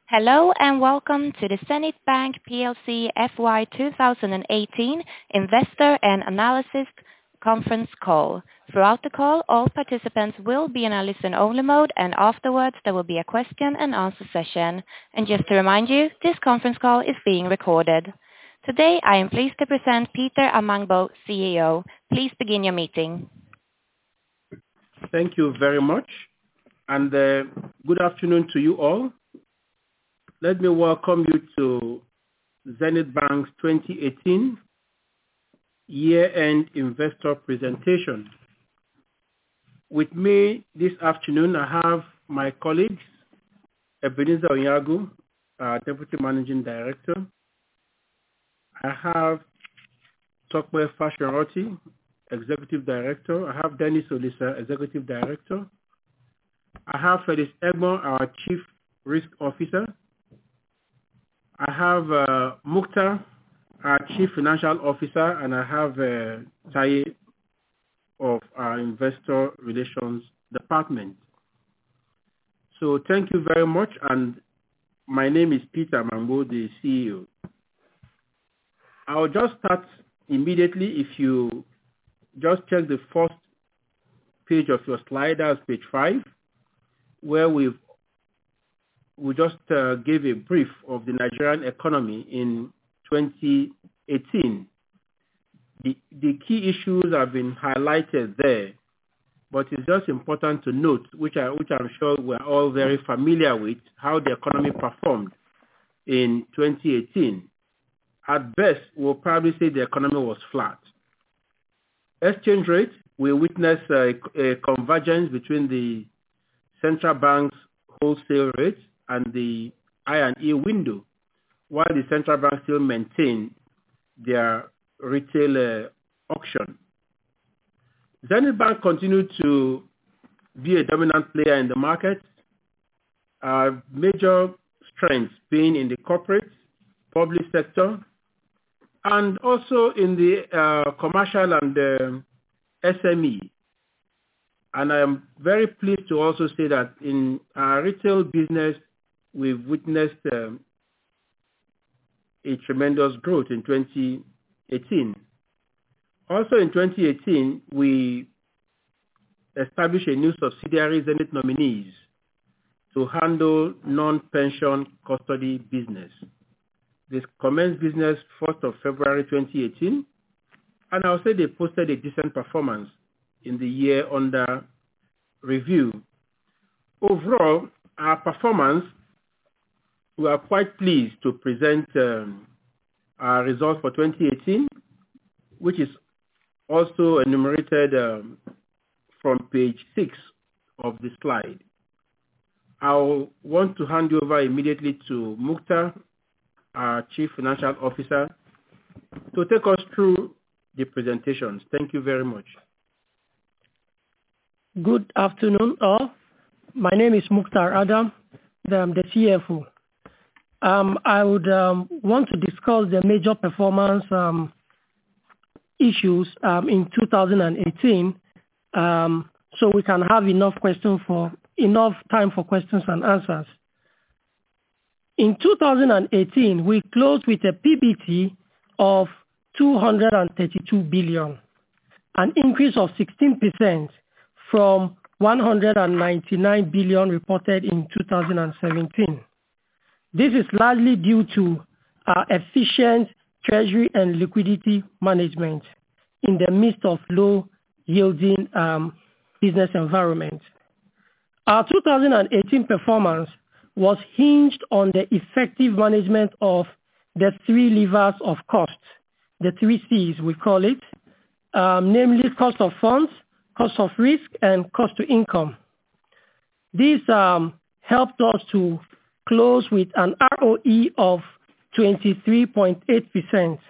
Hello, and welcome to the Zenith Bank plc FY 2018 Investor and Analysis Conference Call. Throughout the call, all participants will be in a listen-only mode, and afterwards there will be a question and answer session. And just to remind you, this conference call is being recorded. Today, I am pleased to present Peter Amangbo, CEO. Please begin your meeting. Thank you very much, and good afternoon to you all. Let me welcome you to Zenith Bank's 2018 year-end investor presentation. With me this afternoon, I have my colleagues, Ebenezer Onyagu, Deputy Managing Director. I have Tokwe Fashion-Roti, Executive Director. I have Dennis Olisa, Executive Director. I have Felix Egbon, our Chief Risk Officer. I have Mukhtar, our Chief Financial Officer, and I have Taye of our Investor Relations Department. So thank you very much, and my name is Peter Amangbo, the CEO. I'll just start immediately. If you just check the first page of your slide, that's page 5, where we just gave a brief of the Nigerian economy in 2018. The key issues have been highlighted there, but it's just important to note, which I'm sure we're all very familiar with, how the economy performed in 2018. At best, we'll probably say the economy was flat. Exchange rate, we witnessed a convergence between the central bank's wholesale rates and the I&E window, while the central bank still maintain their retail auction. Zenith Bank continued to be a dominant player in the market, major strengths being in the corporate, public sector, and also in the commercial and SME. And I am very pleased to also say that in our retail business, we've witnessed a tremendous growth in 2018. Also in 2018, we established a new subsidiary, Zenith Nominees, to handle non-pension custody business. This commenced business 1st of February 2018, and I'll say they posted a decent performance in the year under review. Overall, our performance, we are quite pleased to present our results for 2018, which is also enumerated from page 6 of the slide. I'll want to hand you over immediately to Mukhtar, our Chief Financial Officer, to take us through the presentations. Thank you very much. Good afternoon, all. My name is Mukhtar Adam. I'm the CFO. I would want to discuss the major performance issues in 2018, so we can have enough time for questions and answers. In 2018, we closed with a PBT of 232 billion, an increase of 16% from 199 billion reported in 2017. This is largely due to our efficient treasury and liquidity management in the midst of low-yielding business environment. Our 2018 performance was hinged on the effective management of the 3 levers of cost, the 3 C's we call it, namely cost of funds, cost of risk, and cost to income. This helped us to close with an ROE of 23.8%,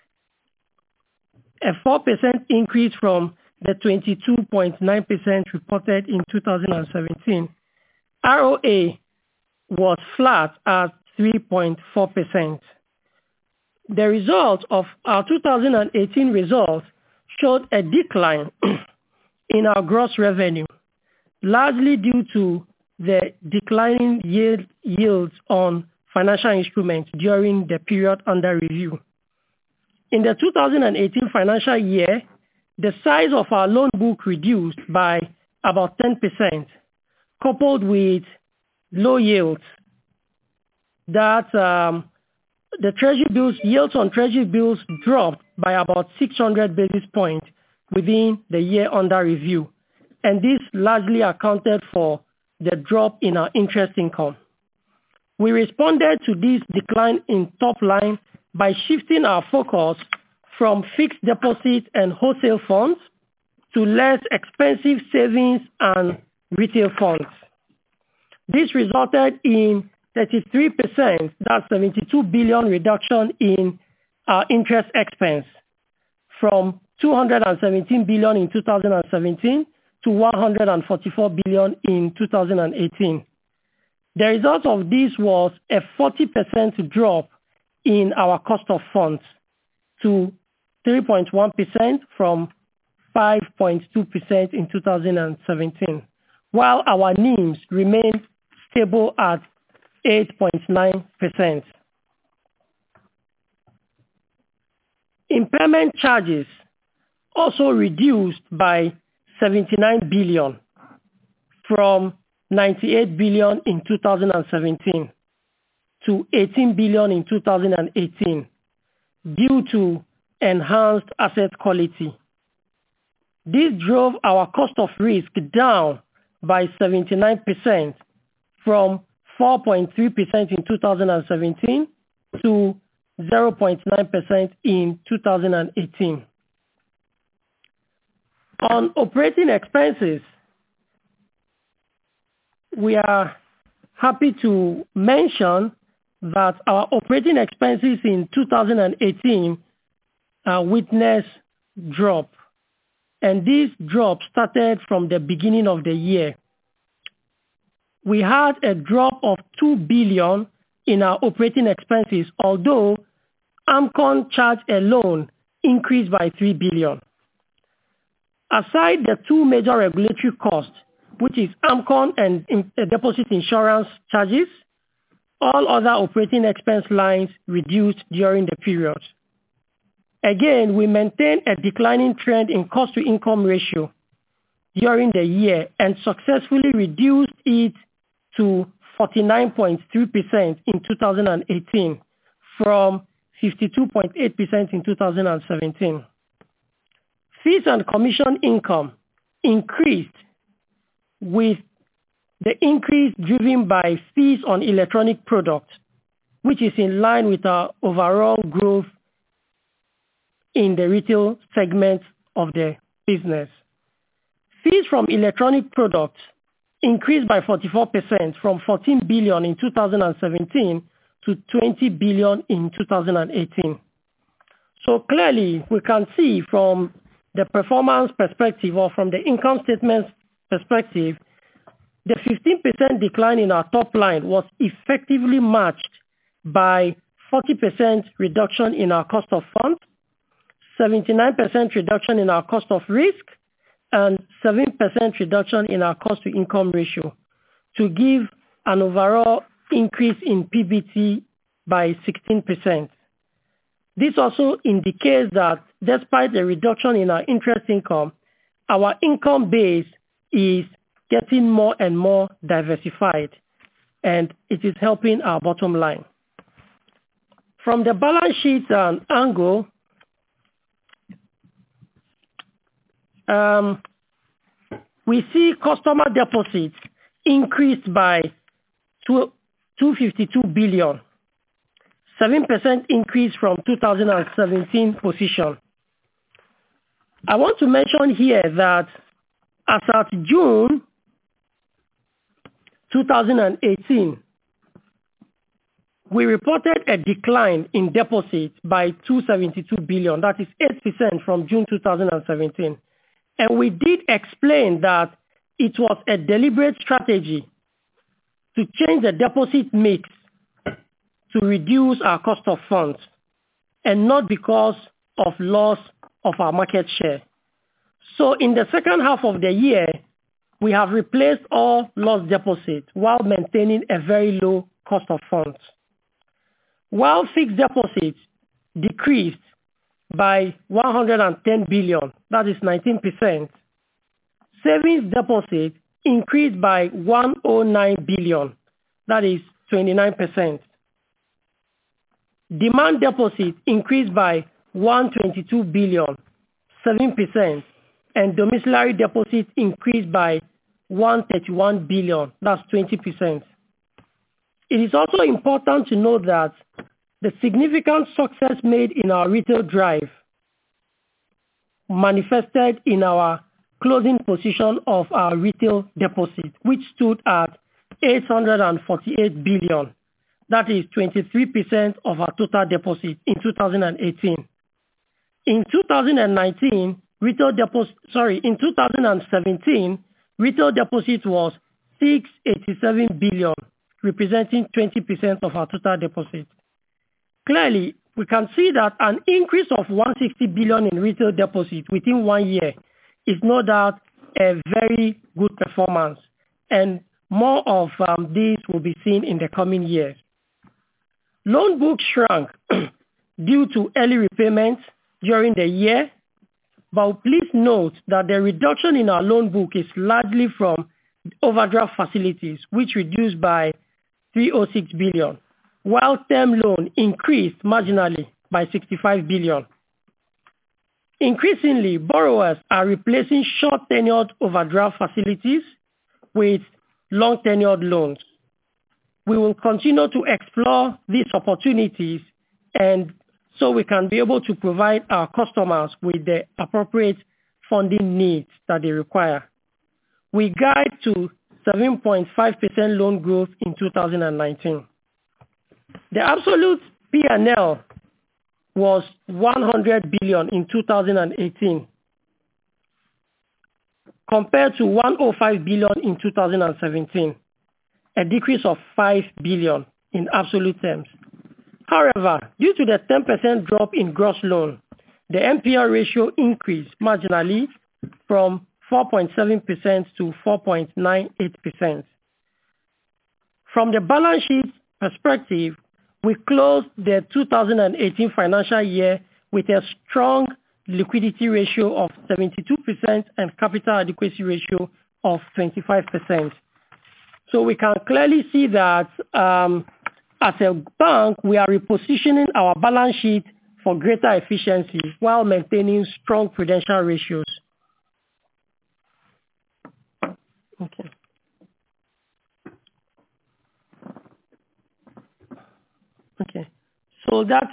a 4% increase from the 22.9% reported in 2017. ROA was flat at 3.4%. The result of our 2018 results showed a decline in our gross revenue, largely due to the declining yields on financial instruments during the period under review. In the 2018 financial year, the size of our loan book reduced by about 10%, coupled with low yields. That the treasury bills, yields on treasury bills dropped by about 600 basis points within the year under review. And this largely accounted for the drop in our interest income. We responded to this decline in top line by shifting our focus from fixed deposit and wholesale funds to less expensive savings and retail funds. This resulted in 33%, that's 72 billion reduction in our interest expense from 217 billion in 2017 to 144 billion in 2018. The result of this was a 40% drop in our cost of funds to 3.1% from 5.2% in 2017, while our NIMs remained stable at 8.9%. Impairment charges also reduced by 79 billion from 98 billion in 2017 to 18 billion in 2018 due to enhanced asset quality. This drove our cost of risk down by 79% from 4.3% in 2017 to 0.9% in 2018. On operating expenses, we are happy to mention that our operating expenses in 2018 witnessed drop. And this drop started from the beginning of the year. We had a drop of 2 billion in our operating expenses, although AMCON charge alone increased by 3 billion. Aside the two major regulatory costs, which is AMCON and deposit insurance charges, all other operating expense lines reduced during the period. Again, we maintained a declining trend in cost-to-income ratio during the year and successfully reduced it to 49.3% in 2018 from 52.8% in 2017. Fees and commission income increased, with the increase driven by fees on electronic products, which is in line with our overall growth in the retail segment of the business. Fees from electronic products increased by 44% from 14 billion in 2017 to 20 billion in 2018. So clearly, we can see from the performance perspective or from the income statement perspective, the 15% decline in our top line was effectively matched by 40% reduction in our cost of funds, 79% reduction in our cost of risk, and 7% reduction in our cost-to-income ratio to give an overall increase in PBT by 16%. This also indicates that despite the reduction in our interest income, our income base is getting more and more diversified, and it is helping our bottom line. From the balance sheet angle, we see customer deposits increased by 252 billion, 7% increase from 2017 position. I want to mention here that as at June 2018, we reported a decline in deposits by 272 billion, that is 8% from June 2017. And we did explain that it was a deliberate strategy to change the deposit mix to reduce our cost of funds, and not because of loss of our market share. So in the second half of the year, we have replaced all lost deposits while maintaining a very low cost of funds. while fixed deposits decreased by 110 billion, that is 19%, savings deposits increased by 109 billion, that is 29%. Demand deposits increased by 122 billion, 7%, and domiciliary deposits increased by 131 billion, that's 20%. It is also important to note that the significant success made in our retail drive manifested in our closing position of our retail deposit, which stood at 848 billion. That is 23% of our total deposit in 2018. In 2017, retail deposit was 687 billion, representing 20% of our total deposit. Clearly, we can see that an increase of 160 billion in retail deposit within 1 year is no doubt a very good performance, and more of this will be seen in the coming years. Loan book shrank due to early repayments during the year, but please note that the reduction in our loan book is largely from overdraft facilities, which reduced by 306 billion, while term loan increased marginally by 65 billion. Increasingly, borrowers are replacing short-tenured overdraft facilities with long-tenured loans. We will continue to explore these opportunities, and so we can be able to provide our customers with the appropriate funding needs that they require. We guide to 7.5% loan growth in 2019. The absolute P&L was 100 billion in 2018 compared to 105 billion in 2017, a decrease of 5 billion in absolute terms. However, due to the 10% drop in gross loan, the NPL ratio increased marginally from 4.7% to 4.98%. From the balance sheet perspective, we closed the 2018 financial year with a strong liquidity ratio of 72% and capital adequacy ratio of 25%. So we can clearly see that as a bank, we are repositioning our balance sheet for greater efficiency while maintaining strong prudential ratios. Okay. Okay. So that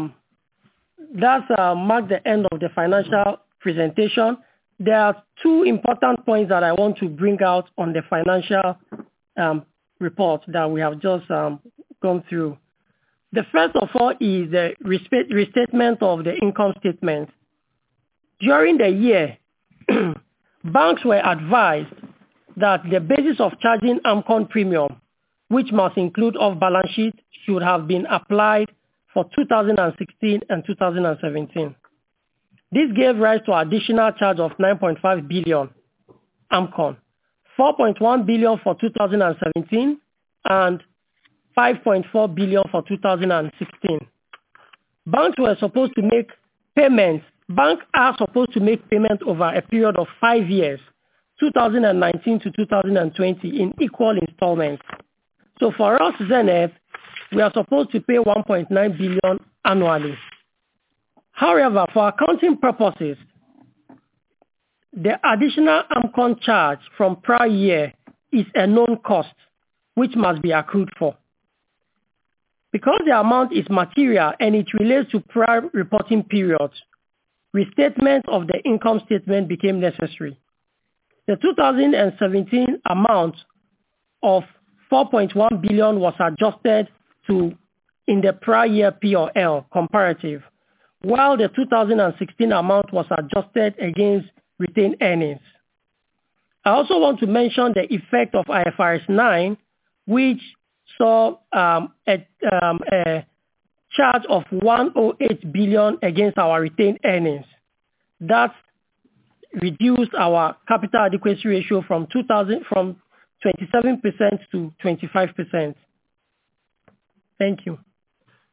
marked the end of the financial presentation. There are two important points that I want to bring out on the financial report that we have just gone through. The first of all is the restatement of the income statement. During the year, banks were advised that the basis of charging AMCON premium, which must include off-balance sheet, should have been applied for 2016 and 2017. This gave rise to additional charge of 9.5 billion AMCON, 4.1 billion for 2017, and 5.4 billion for 2016. Banks were supposed to make payments. Banks are supposed to make payment over a period of 5 years, 2019 to 2020, in equal installments. So for us, Zenith, we are supposed to pay 1.9 billion annually. However, for accounting purposes, the additional AMCON charge from prior year is a known cost, which must be accrued for. Because the amount is material and it relates to prior reporting periods, restatement of the income statement became necessary. The 2017 amount of 4.1 billion was adjusted to in the prior year P&L comparative, while the 2016 amount was adjusted against retained earnings. I also want to mention the effect of IFRS 9, which saw a charge of 108 billion against our retained earnings. That reduced our capital adequacy ratio from 27% to 25%. Thank you.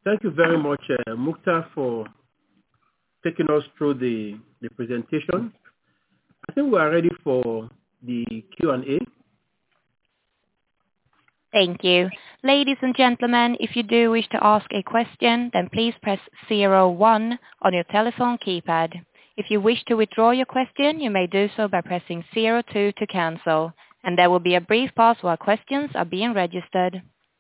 Thank you very much, Mukhtar, for taking us through the presentation. I think we are ready for the Q&A. Thank you. Ladies and gentlemen, if you do wish to ask a question, then please press 01 on your telephone keypad. If you wish to withdraw your question, you may do so by pressing 02 to cancel. And there will be a brief pause while questions are being registered.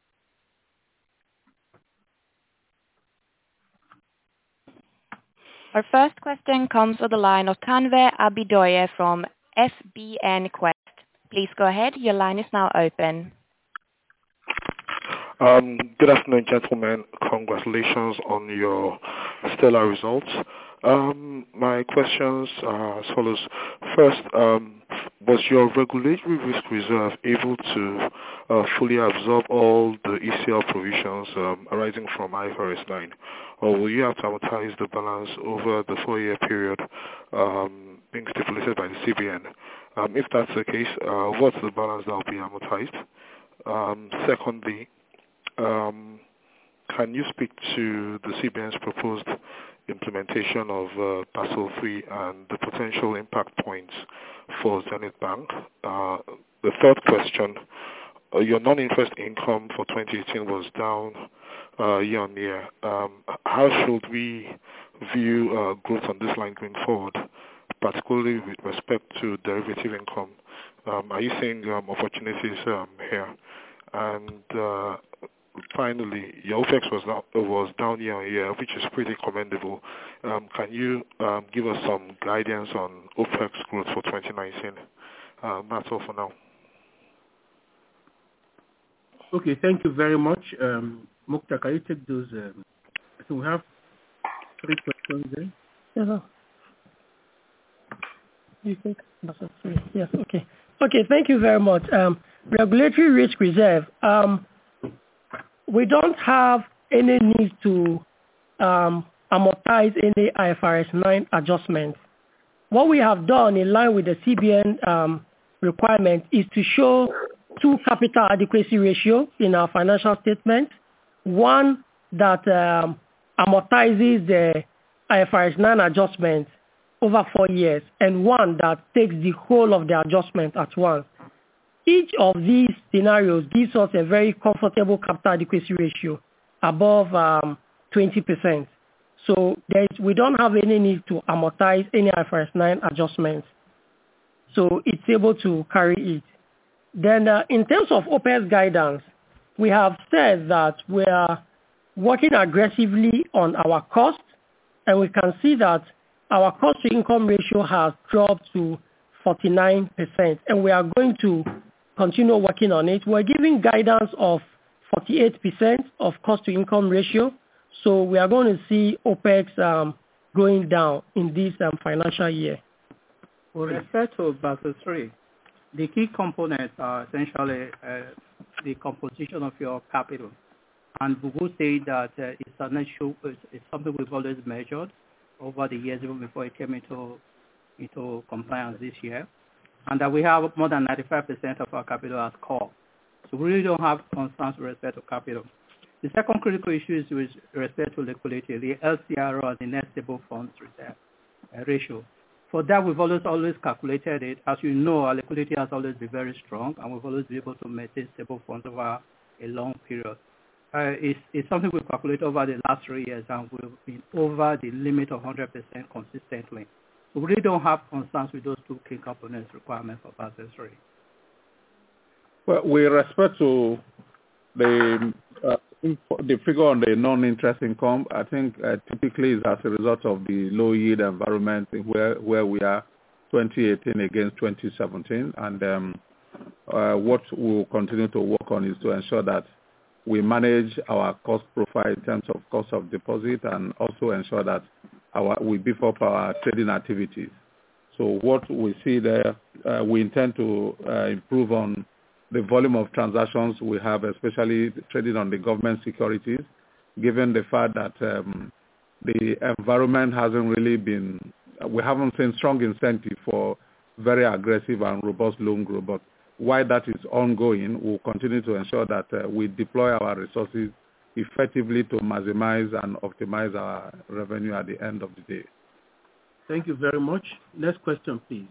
Our first question comes to the line of Tanve Abidoye from FBN Quest. Please go ahead. Your line is now open. Good afternoon, gentlemen. Congratulations on your stellar results. My questions are as follows. First, was your regulatory risk reserve able to fully absorb all the ECL provisions arising from IFRS 9? Or will you have to amortize the balance over the 4-year period being stipulated by the CBN? If that's the case, what's the balance that will be amortized? Secondly, can you speak to the CBN's proposed implementation of Basel III and the potential impact points for Zenith Bank? The third question, your non-interest income for 2018 was down year on year. How should we view growth on this line going forward, particularly with respect to derivative income? Are you seeing opportunities here? And finally, your OPEX was down year on year, which is pretty commendable. Can you give us some guidance on OPEX growth for 2019? That's all for now. Okay, thank you very much. Mukhtar, can you take those? I think we have 3 questions there. Yes, you take Basel III. Yes, okay. Okay, thank you very much. Regulatory risk reserve. We don't have any need to amortize any IFRS 9 adjustments. What we have done in line with the CBN requirement is to show 2 capital adequacy ratio in our financial statement. One that amortizes the IFRS 9 adjustment over 4 years, and one that takes the whole of the adjustment at once. Each of these scenarios gives us a very comfortable capital adequacy ratio above 20%. So we don't have any need to amortize any IFRS 9 adjustments. So it's able to carry it. Then in terms of OPEX guidance, we have said that we are working aggressively on our costs, and we can see that our cost-to-income ratio has dropped to 49%, and we are going to continue working on it. We're giving guidance of 48% of cost-to-income ratio, so we are going to see OPEX going down in this financial year. With respect to Basel III, the key components are essentially the composition of your capital. And we will say that it's an issue, it's something we've always measured over the years, even before it came into compliance this year. And that we have more than 95% of our capital as core. So we really don't have concerns with respect to capital. The second critical issue is with respect to liquidity, the LCR or the net stable funds reserve ratio. For that, we've always calculated it. As you know, our liquidity has always been very strong, and we've always been able to maintain stable funds over a long period. It's something we've calculated over the last 3 years, and we've been over the limit of 100% consistently. So we really don't have concerns with those 2 key components requirements for Basel III. Well, with respect to the figure on the non-interest income, I think typically is as a result of the low yield environment where we are 2018 against 2017. And what we'll continue to work on is to ensure that we manage our cost profile in terms of cost of deposit, and also ensure that we beef up our trading activities. So what we see there, we intend to improve on the volume of transactions we have, especially trading on the government securities, given the fact that the environment hasn't really been, we haven't seen strong incentive for very aggressive and robust loan growth. But while that is ongoing, we'll continue to ensure that we deploy our resources effectively to maximize and optimize our revenue at the end of the day. Thank you very much. Next question, please.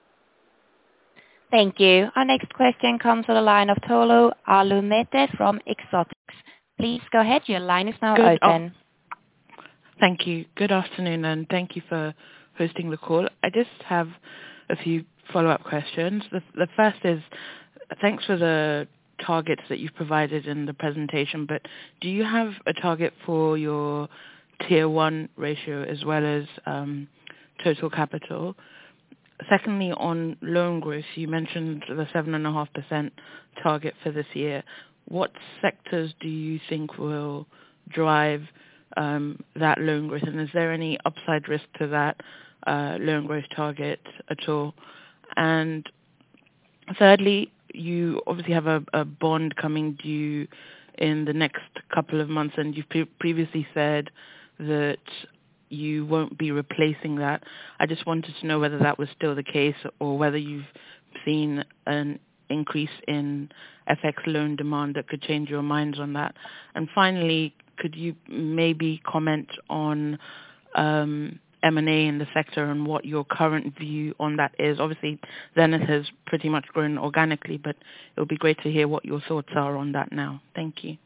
Thank you. Our next question comes to the line of Tolu Alumete from Exotics. Please go ahead. Your line is now open. Thank you. Good afternoon, and thank you for hosting the call. I just have a few follow-up questions. The first is, thanks for the targets that you've provided in the presentation, but do you have a target for your Tier 1 ratio as well as total capital? Secondly, on loan growth, you mentioned the 7.5% target for this year. What sectors do you think will drive that loan growth, and is there any upside risk to that loan growth target at all? And thirdly, you obviously have a bond coming due in the next couple of months, and you've previously said that you won't be replacing that. I just wanted to know whether that was still the case or whether you've seen an increase in FX loan demand that could change your minds on that. And finally, could you maybe comment on M&A in the sector and what your current view on that is? Obviously, Zenith has pretty much grown organically, but it would be great to hear what your thoughts are on that now. Thank you.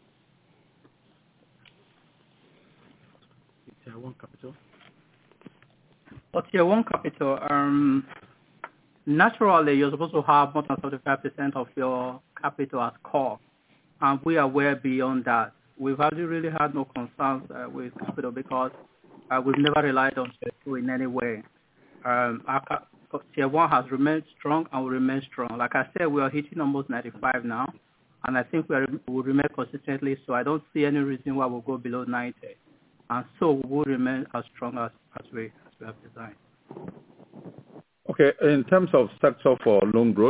Tier 1 capital. For Tier 1 capital, naturally, you're supposed to have more than 35% of your capital as core, and we are way beyond that. We've really had no concerns with capital because we've never relied on Tier 2 in any way. Our Tier 1 has remained strong and will remain strong. Like I said, we are hitting almost 95 now, and I think we will remain consistently, so I don't see any reason why we'll go below 90. And so we will remain as strong as we have designed. Okay, in terms of sector for loan growth,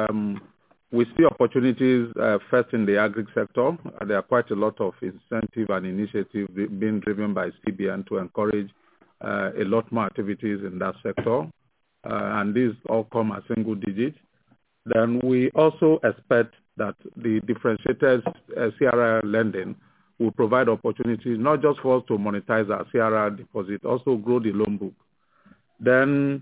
we see opportunities first in the agri sector. There are quite a lot of incentive and initiative being driven by CBN to encourage a lot more activities in that sector, and these all come as single digits. Then we also expect that the differentiated CRR lending will provide opportunities not just for us to monetize our CRR deposit, also grow the loan book. Then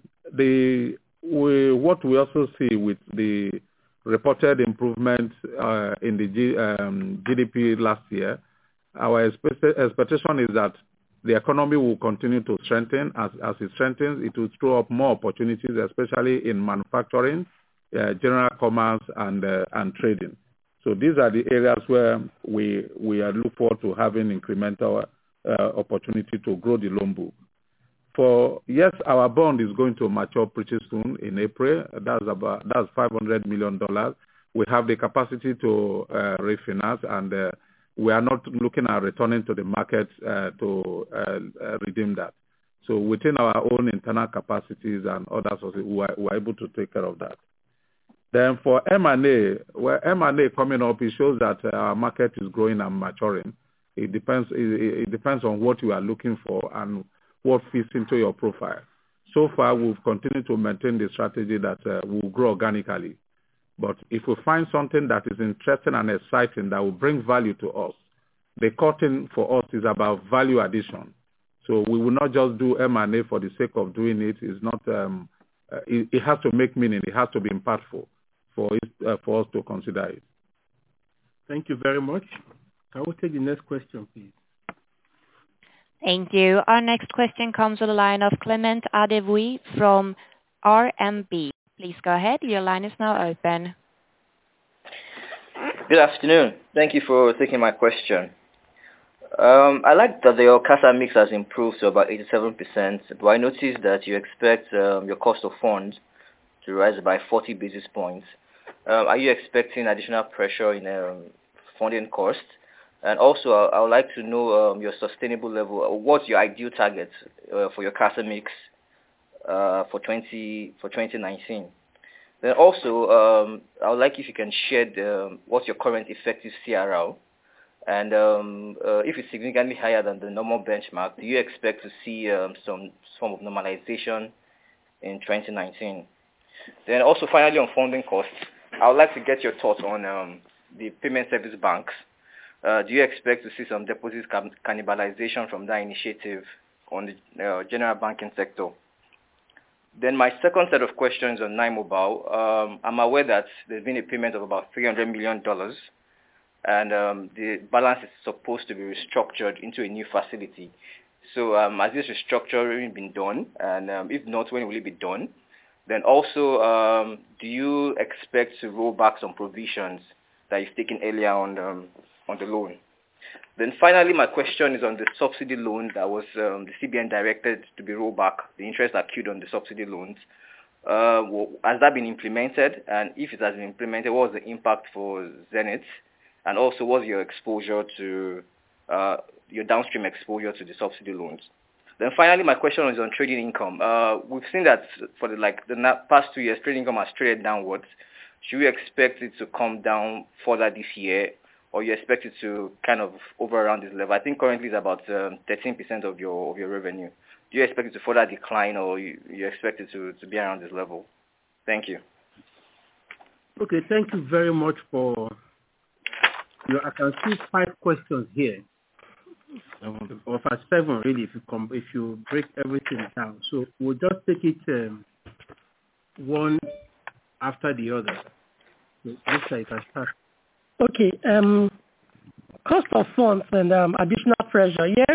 what we also see with the reported improvement in the GDP last year, our expectation is that the economy will continue to strengthen. As it strengthens, it will throw up more opportunities, especially in manufacturing, general commerce, and trading. So these are the areas where we are looking forward to having incremental opportunity to grow the loan book. Yes, our bond is going to mature pretty soon in April. That's $500 million. We have the capacity to refinance, and we are not looking at returning to the market to redeem that. So within our own internal capacities and other sources, we are able to take care of that. Then for M&A, where M&A coming up, it shows that our market is growing and maturing. It depends on what you are looking for and what fits into your profile. So far, we've continued to maintain the strategy that we'll grow organically. But if we find something that is interesting and exciting that will bring value to us, the core thing for us is about value addition. So we will not just do M&A for the sake of doing it. It's not. It has to make meaning. It has to be impactful for us to consider it. Thank you very much. I will take the next question, please. Thank you. Our next question comes to the line of Clement Adewui from RMB. Please go ahead. Your line is now open. Good afternoon. Thank you for taking my question. I like that your CASA mix has improved to about 87%, but I noticed that you expect your cost of funds to rise by 40 basis points. Are you expecting additional pressure in funding costs? And also, I would like to know your sustainable level. What's your ideal target for your CASA mix for 2019? Then also, I would like if you can share what's your current effective CRR, and if it's significantly higher than the normal benchmark, do you expect to see some form of normalization in 2019? Then also, finally, on funding costs, I would like to get your thoughts on the payment service banks. do you expect to see some deposit cannibalization from that initiative on the general banking sector? Then my second set of questions on Nine Mobile. I'm aware that there's been a payment of about $300 million, and the balance is supposed to be restructured into a new facility. So has this restructuring been done? And if not, when will it be done? Then also, do you expect to roll back some provisions that you've taken earlier on the loan? Then finally, my question is on the subsidy loan that was the CBN directed to be rolled back, the interest accrued on the subsidy loans. Has that been implemented? And if it has been implemented, what was the impact for Zenith? And also, what's your exposure to your downstream exposure to the subsidy loans? Then finally, my question is on trading income. We've seen that for the past 2 years, trading income has traded downwards. Should we expect it to come down further this year, or you expect it to kind of over around this level? I think currently it's about 13% of your revenue. Do you expect it to further decline, or you expect it to be around this level? Thank you. Okay, thank you very much for I can see 5 questions here. Or 7 really, if you break everything down. So we'll just take it one after the other. So looks like I start. Okay. Cost of funds and additional pressure. Yes,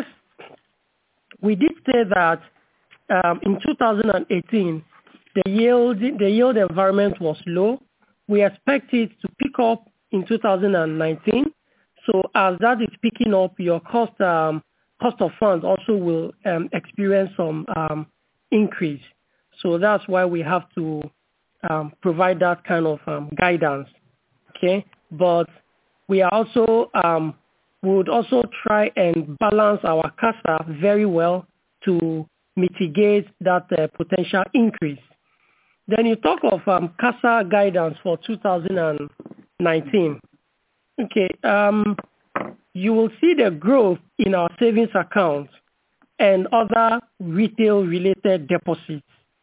we did say that in 2018 the yield environment was low. We expect it to pick up in 2019. So as that is picking up, your cost of funds also will experience some increase. So that's why we have to provide that kind of guidance. Okay, but we are also would also try and balance our CASA very well to mitigate that potential increase. Then you talk of CASA guidance for 2019. Okay, you will see the growth in our savings accounts and other retail-related deposits.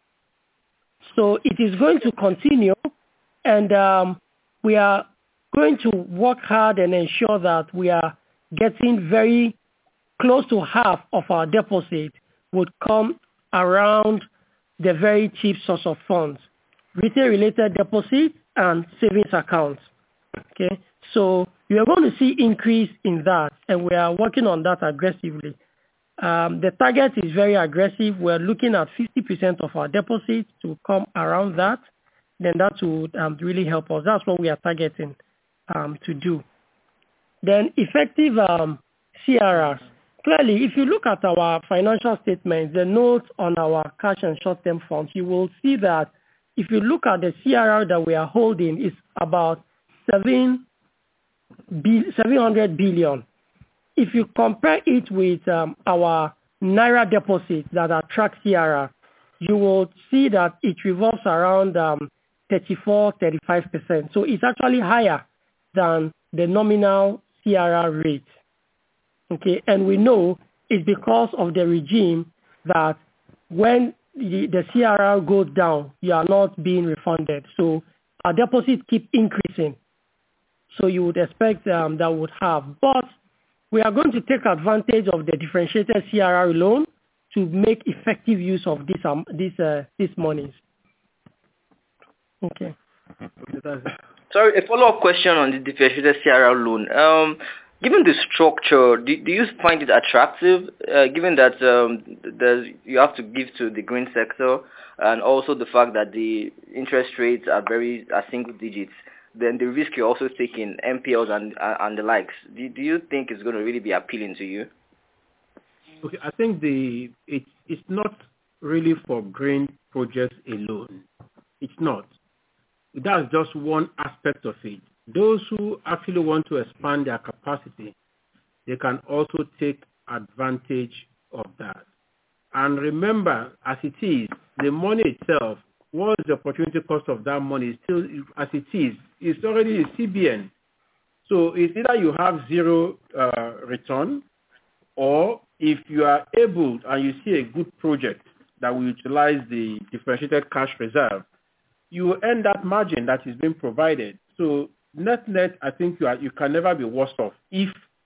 So it is going to continue, and we are going to work hard and ensure that we are getting very close to half of our deposit would come around the very cheap source of funds, retail-related deposits and savings accounts. Okay, so you are going to see increase in that, and we are working on that aggressively. The target is very aggressive. We're looking at 50% of our deposits to come around that. Then that would really help us. That's what we are targeting to do. Then effective CRRs. Clearly, if you look at our financial statements, the notes on our cash and short-term funds, you will see that if you look at the CRR that we are holding, it's about 700 billion. If you compare it with our Naira deposits that attract CRR, you will see that it revolves around 34-35%. So it's actually higher than the nominal CRR rate. Okay, and we know it's because of the regime that when the CRR goes down, you are not being refunded. So our deposits keep increasing. So you would expect that would have. But we are going to take advantage of the differentiated CRR loan to make effective use of these monies. Okay. Sorry, a follow-up question on the differentiated CRR loan. Given the structure, do you find it attractive, given that you have to give to the green sector, and also the fact that the interest rates are single digits? Then the risk you're also taking, MPLs and the likes. Do you think it's going to really be appealing to you? Okay, I think it's not really for green projects alone. It's not. That's just one aspect of it. Those who actually want to expand their capacity, they can also take advantage of that. And remember, as it is, the money itself, what is the opportunity cost of that money? Still, as it is, it's already a CBN. So it's either you have zero return, or if you are able and you see a good project that will utilize the differentiated cash reserve, you will earn that margin that is being provided. So net, I think you can never be worse off if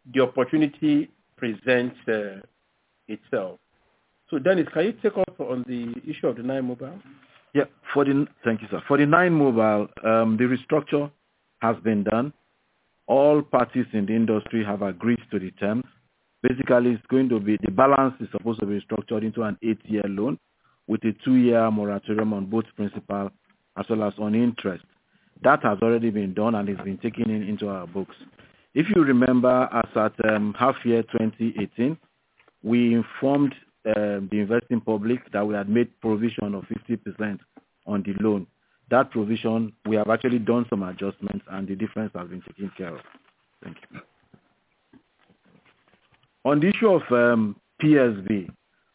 the opportunity presents itself. So Dennis, can you take off on the issue of the 9 Mobile? Yeah, thank you, sir. For the 9 Mobile, the restructure has been done. All parties in the industry have agreed to the terms. Basically, it's going to be, the balance is supposed to be structured into an 8-year loan with a 2-year moratorium on both principal as well as on interest. That has already been done and it's been taken into our books. If you remember, as at half year 2018, we informed the investing public that we had made provision of 50% on the loan. That provision, we have actually done some adjustments and the difference has been taken care of. Thank you. On the issue of PSB,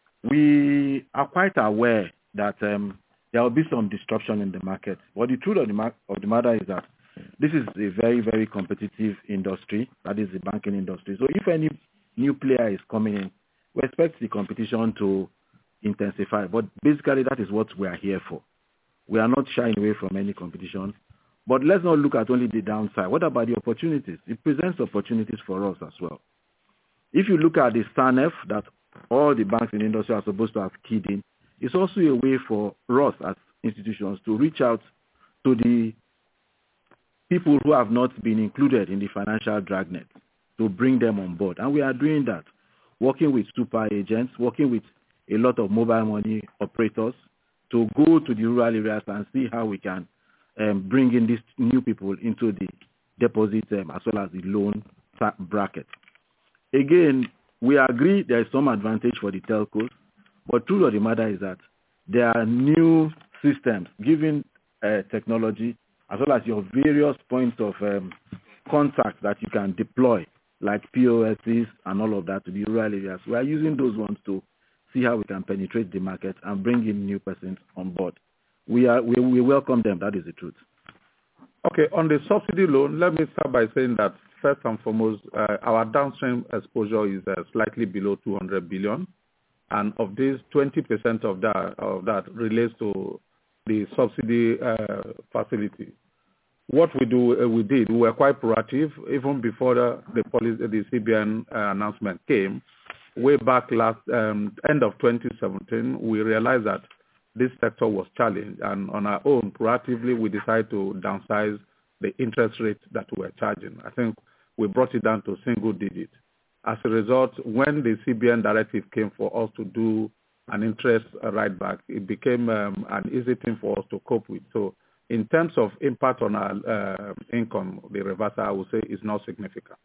we are quite aware that there will be some disruption in the market. But the truth of the matter is that this is a very, very competitive industry, that is the banking industry. So if any new player is coming in, we expect the competition to intensify. But basically, that is what we are here for. We are not shying away from any competition. But let's not look at only the downside. What about the opportunities? It presents opportunities for us as well. If you look at the SANF that all the banks in the industry are supposed to have keyed in, it's also a way for us as institutions to reach out to the people who have not been included in the financial dragnet, to bring them on board. And we are doing that, working with super agents, working with a lot of mobile money operators to go to the rural areas and see how we can bring in these new people into the deposit as well as the loan bracket. Again, we agree there is some advantage for the telcos, but truth of the matter is that there are new systems given technology as well as your various points of contact that you can deploy, like POSs and all of that to the rural areas. We are using those ones to see how we can penetrate the market and bring in new persons on board. We welcome them, that is the truth. Okay, on the subsidy loan, let me start by saying that first and foremost, our downstream exposure is slightly below 200 billion. And of this, 20% of that relates to the subsidy facility. What we were quite proactive even before the CBN announcement came. Way back end of 2017, we realized that this sector was challenged, and on our own, proactively, we decided to downsize the interest rate that we were charging. I think we brought it down to single digit. As a result, when the CBN directive came for us to do an interest write back, it became an easy thing for us to cope with. So in terms of impact on our income, the reversal, I would say, is not significant.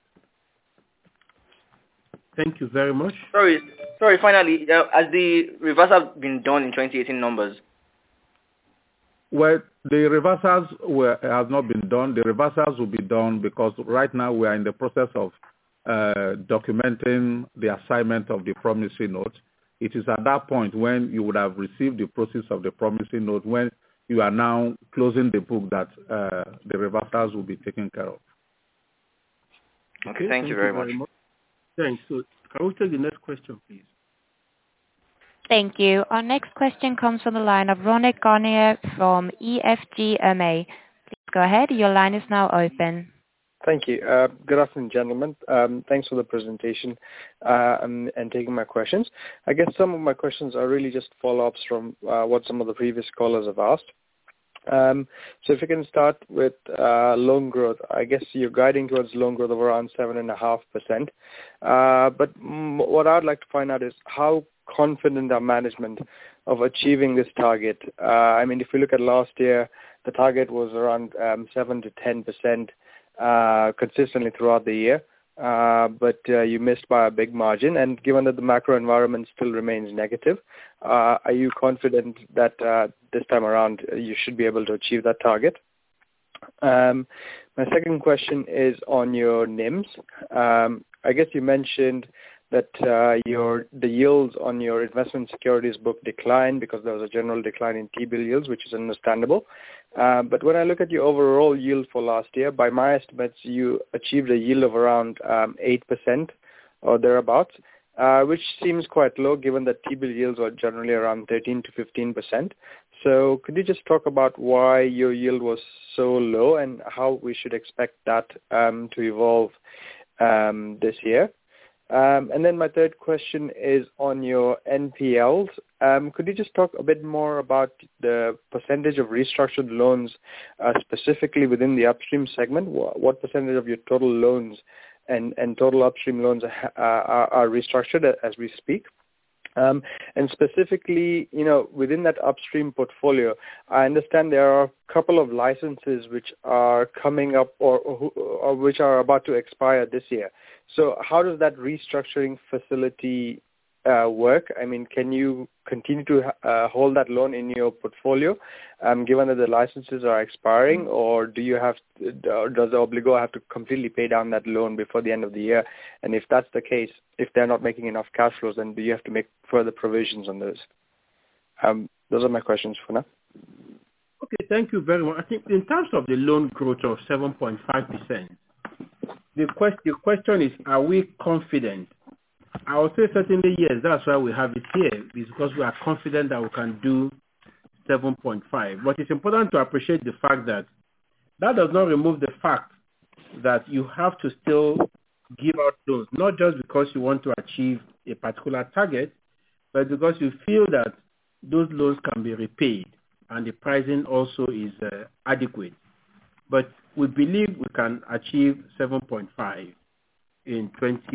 Thank you very much. Sorry. Finally, has the reversal been done in 2018 numbers? Well, the reversals have not been done. The reversals will be done because right now we are in the process of documenting the assignment of the promissory note. It is at that point when you would have received the proceeds of the promissory note, when you are now closing the book, that the reversals will be taken care of. Okay, thank you very much. Thanks. So can we take the next question, please? Thank you. Our next question comes from the line of Ronak Garnier from EFGMA. Please go ahead. Your line is now open. Thank you. Good afternoon, gentlemen. Thanks for the presentation and taking my questions. I guess some of my questions are really just follow-ups from what some of the previous callers have asked. So if you can start with loan growth, I guess you're guiding towards loan growth of around 7.5%. But what I'd like to find out is how confident are management of achieving this target? I mean, if we look at last year, the target was around 7 to 10% consistently throughout the year. But you missed by a big margin, and given that the macro environment still remains negative, are you confident that this time around you should be able to achieve that target? My second question is on your NIMs. I guess you mentioned that the yields on your investment securities book declined because there was a general decline in T-bill yields, which is understandable. But when I look at your overall yield for last year, by my estimates, you achieved a yield of around 8% or thereabouts, which seems quite low given that T-bill yields are generally around 13 to 15%. So could you just talk about why your yield was so low and how we should expect that to evolve this year? And then my third question is on your NPLs. Could you just talk a bit more about the percentage of restructured loans, specifically within the upstream segment? What percentage of your total loans and total upstream loans are restructured as we speak? And specifically, within that upstream portfolio, I understand there are a couple of licenses which are coming up or which are about to expire this year. So how does that restructuring facility work? I mean, can you continue to hold that loan in your portfolio, given that the licenses are expiring, or does the obligor have to completely pay down that loan before the end of the year? And if that's the case, if they're not making enough cash flows, then do you have to make further provisions on those? Those are my questions for now. Okay, thank you very much. I think in terms of the loan growth of 7.5%, the question is, are we confident? I would say certainly yes. That's why we have it here, is because we are confident that we can do 7.5. But it's important to appreciate the fact that does not remove the fact that you have to still give out loans, not just because you want to achieve a particular target, but because you feel that those loans can be repaid and the pricing also is adequate. But we believe we can achieve 7.5 in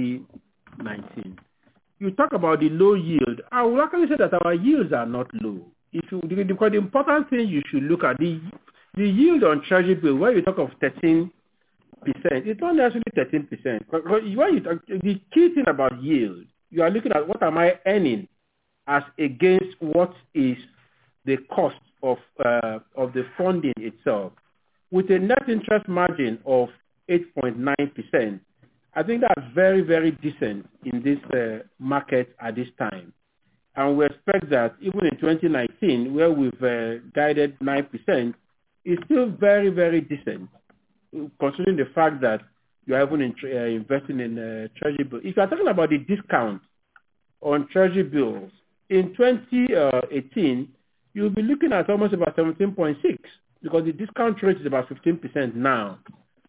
2019. You talk about the low yield. I will actually say that our yields are not low. Because the important thing you should look at, the yield on Treasury bill, when you talk of 13%, it's not necessarily 13%. The key thing about yield, you are looking at what am I earning as against what is the cost of the funding itself. With a net interest margin of 8.9%, I think that's very, very decent in this market at this time. And we expect that even in 2019, where we've guided 9%, it's still very, very decent, considering the fact that you are even investing in Treasury bills. If you are talking about the discount on Treasury bills, in 2018, you'll be looking at almost about 17.6, because the discount rate is about 15% now.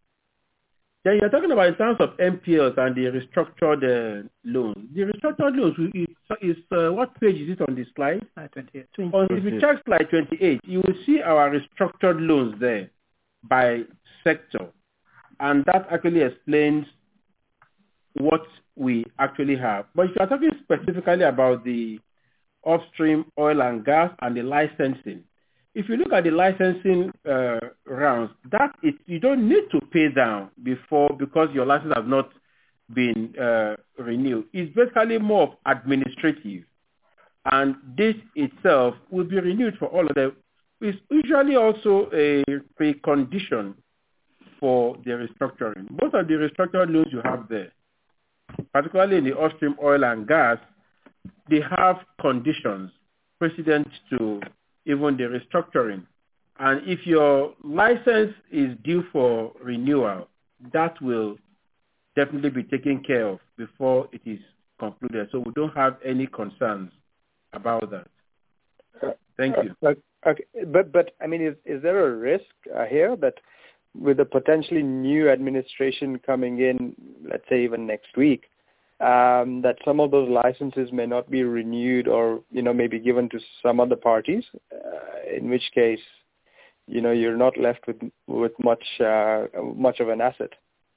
Then you're talking about in terms of NPLs and the restructured loans. The restructured loans is what page is it on this slide? 28. If you check slide 28, you will see our restructured loans there by sector. And that actually explains what we actually have. But if you are talking specifically about the upstream oil and gas and the licensing, if you look at the licensing rounds, you don't need to pay down because your license has not been renewed. It's basically more of administrative, and this itself will be renewed for all of them. It's usually also a precondition for the restructuring. Most of the restructured loans you have there, particularly in the upstream oil and gas, they have conditions precedent to even the restructuring. And if your license is due for renewal, that will definitely be taken care of before it is concluded. So we don't have any concerns about that. Thank you. Okay. But I mean, is there a risk here that with a potentially new administration coming in, let's say even next week, that some of those licenses may not be renewed or, may be given to some other parties, in which case, you're not left with much of an asset?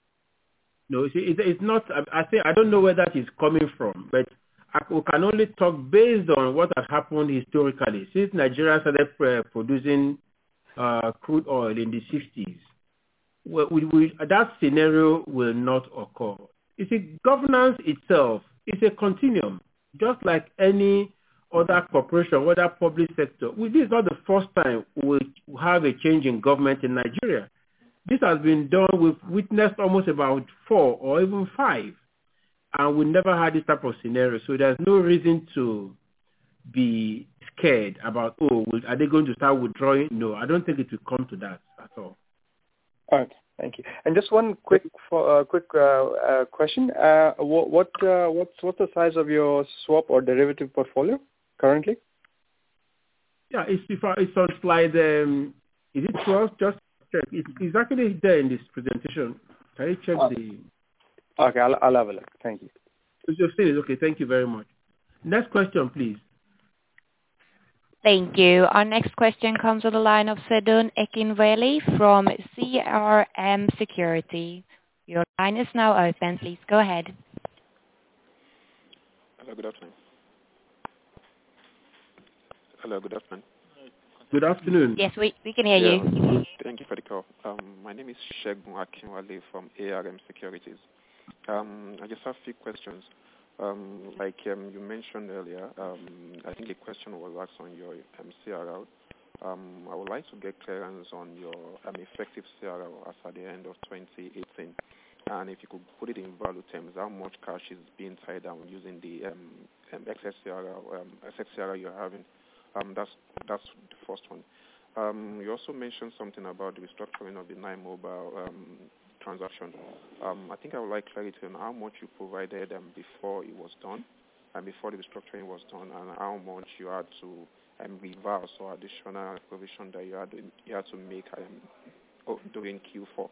No, it's not. I don't know where that is coming from, but we can only talk based on what has happened historically. Since Nigeria started producing crude oil in the 60s, that scenario will not occur. You see, governance itself is a continuum, just like any other corporation, whether public sector. This is not the first time we have a change in government in Nigeria. This has been done. We've witnessed almost about 4 or even 5, and we never had this type of scenario. So there's no reason to be scared about, are they going to start withdrawing? No, I don't think it will come to that at all. All right. Thank you. And just one quick question. What's the size of your swap or derivative portfolio currently? Yeah, it's on slide. Is it 12? Just check. It's actually there in this presentation. Can you check the? Okay, I'll have a look. Thank you. Okay, thank you very much. Next question, please. Thank you. Our next question comes on the line of Sedun Ekinveli from CRM Security. Your line is now open. Please go ahead. Hello, good afternoon. Hello, good afternoon. Good afternoon. Yes, we can hear you. Thank you for the call. My name is Shegun Akinwale from ARM Securities. I just have a few questions. Like you mentioned earlier, I think a question was asked on your CRR. I would like to get clearance on your effective CRR as at the end of 2018. And if you could put it in value terms, how much cash is being tied down using the excess CRR you're having? That's the first one. You also mentioned something about the restructuring of the Nine Mobile transaction. I think I would like clarity on how much you provided before it was done, and before the restructuring was done, and how much you had to reverse or additional provision that you had to make during Q4.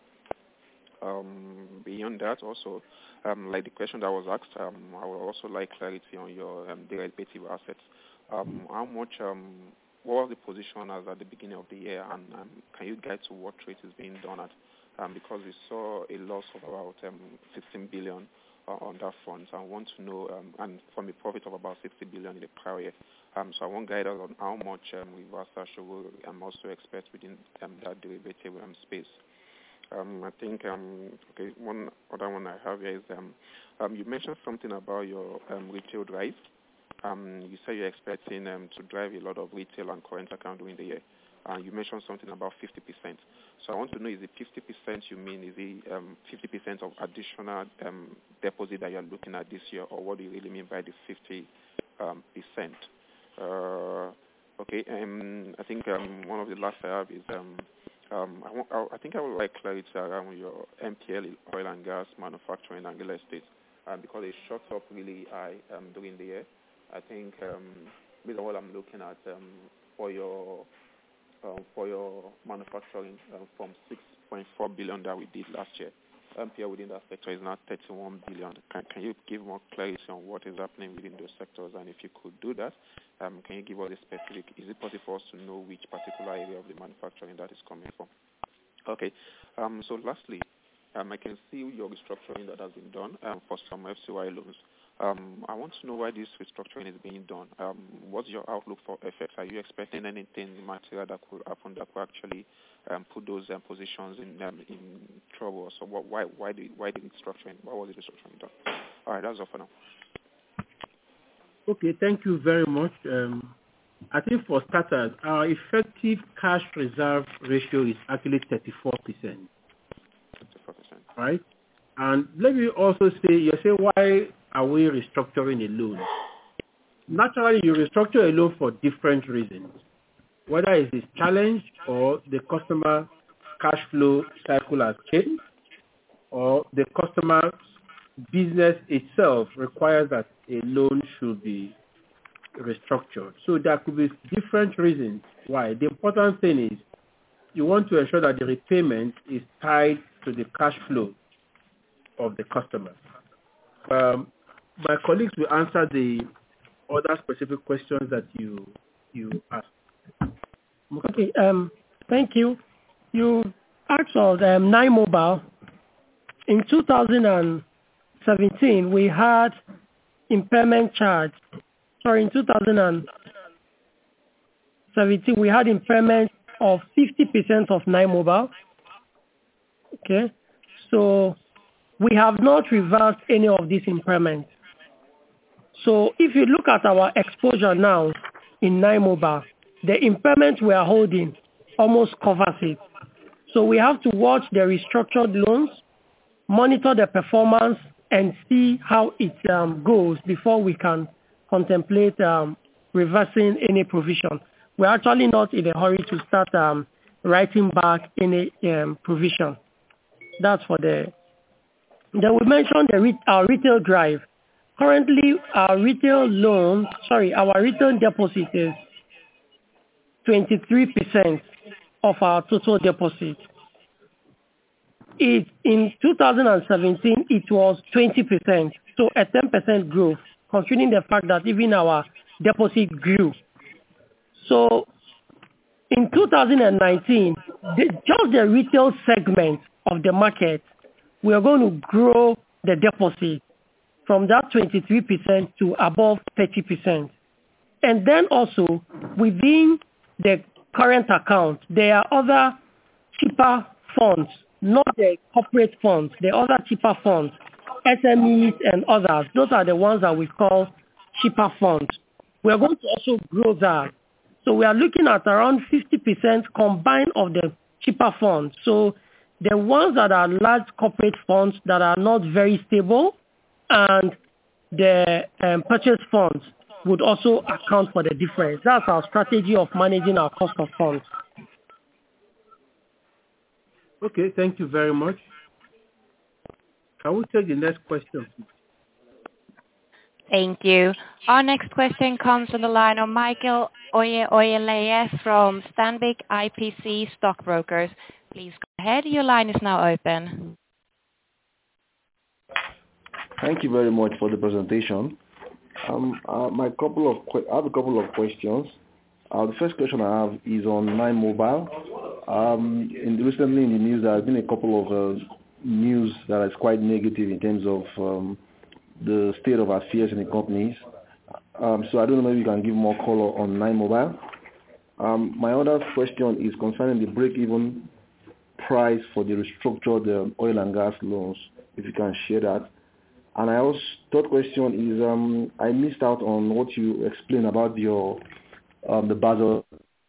Beyond that, also, like the question that was asked, I would also like clarity on your derivative assets. How much, what was the position as at the beginning of the year, and can you guide to what rate is being done at? Because we saw a loss of about 16 billion on that front. I want to know, and from a profit of about 60 billion in the prior year. So I want guidance on how much reversal should we also expect within that derivative space. I think, okay, one other one I have here is you mentioned something about your retail drive. You say you're expecting to drive a lot of retail and current account during the year. You mentioned something about 50%. So I want to know, is it 50% you mean, is it 50% of additional deposit that you're looking at this year, or what do you really mean by the 50%? Okay, I think one of the last I have is, I think I would like clarity around your MPL, oil and gas, manufacturing and real estate, because it shot up really high during the year. I think with all I'm looking at for your manufacturing from 6.4 billion that we did last year. MPL within that sector is now 31 billion. Can you give more clarity on what is happening within those sectors? And if you could do that, can you give us a specific, is it possible for us to know which particular area of the manufacturing that is coming from? Okay, so lastly, I can see your restructuring that has been done for some FCY loans. I want to know why this restructuring is being done. What's your outlook for FX? Are you expecting anything material that could happen that could actually put those positions in trouble? So why the restructuring? Why was the restructuring done? All right, that's all for now. Okay, thank you very much. I think for starters, our effective cash reserve ratio is actually 34%. 34%. Right? And let me also say, you say, why are we restructuring a loan? Naturally, you restructure a loan for different reasons, whether it is challenged or the customer cash flow cycle has changed, or the customer's business itself requires that a loan should be restructured. So there could be different reasons why. The important thing is you want to ensure that the repayment is tied to the cash flow of the customer. My colleagues will answer the other specific questions that you asked. Okay, thank you. You asked of Nine Mobile. In 2017, we had impairment charge. Sorry, in 2017, we had impairment of 50% of Nine Mobile. Okay, so we have not reversed any of this impairment. So if you look at our exposure now in Nine Mobile, the impairment we are holding almost covers it. So we have to watch the restructured loans, monitor the performance, and see how it goes before we can contemplate reversing any provision. We're actually not in a hurry to start writing back any provision. That's for the... Then we mentioned our retail drive. Currently, our retail deposit is 23% of our total deposit. in 2017, it was 20%, so a 10% growth, considering the fact that even our deposit grew. So in 2019, just the retail segment of the market, we are going to grow the deposit from that 23% to above 30%. And then also, within the current account, there are other cheaper funds, not the corporate funds, the other cheaper funds, SMEs and others. Those are the ones that we call cheaper funds. We are going to also grow that. So we are looking at around 50% combined of the cheaper funds. So the ones that are large corporate funds that are not very stable, and the purchase funds would also account for the difference. That's our strategy of managing our cost of funds. Okay, thank you very much. Can we take the next question? Thank you. Our next question comes from the line of Michael Oyeleye from Stanbic IPC Stockbrokers. Please go ahead. Your line is now open. Thank you very much for the presentation. I have a couple of questions. The first question I have is on Nine Mobile. Recently in the news, there has been a couple of news that is quite negative in terms of the state of affairs in the companies. So I don't know if you can give more color on Nine Mobile. My other question is concerning the break-even price for the restructured oil and gas loans, if you can share that. And third question is, I missed out on what you explained about the Basel.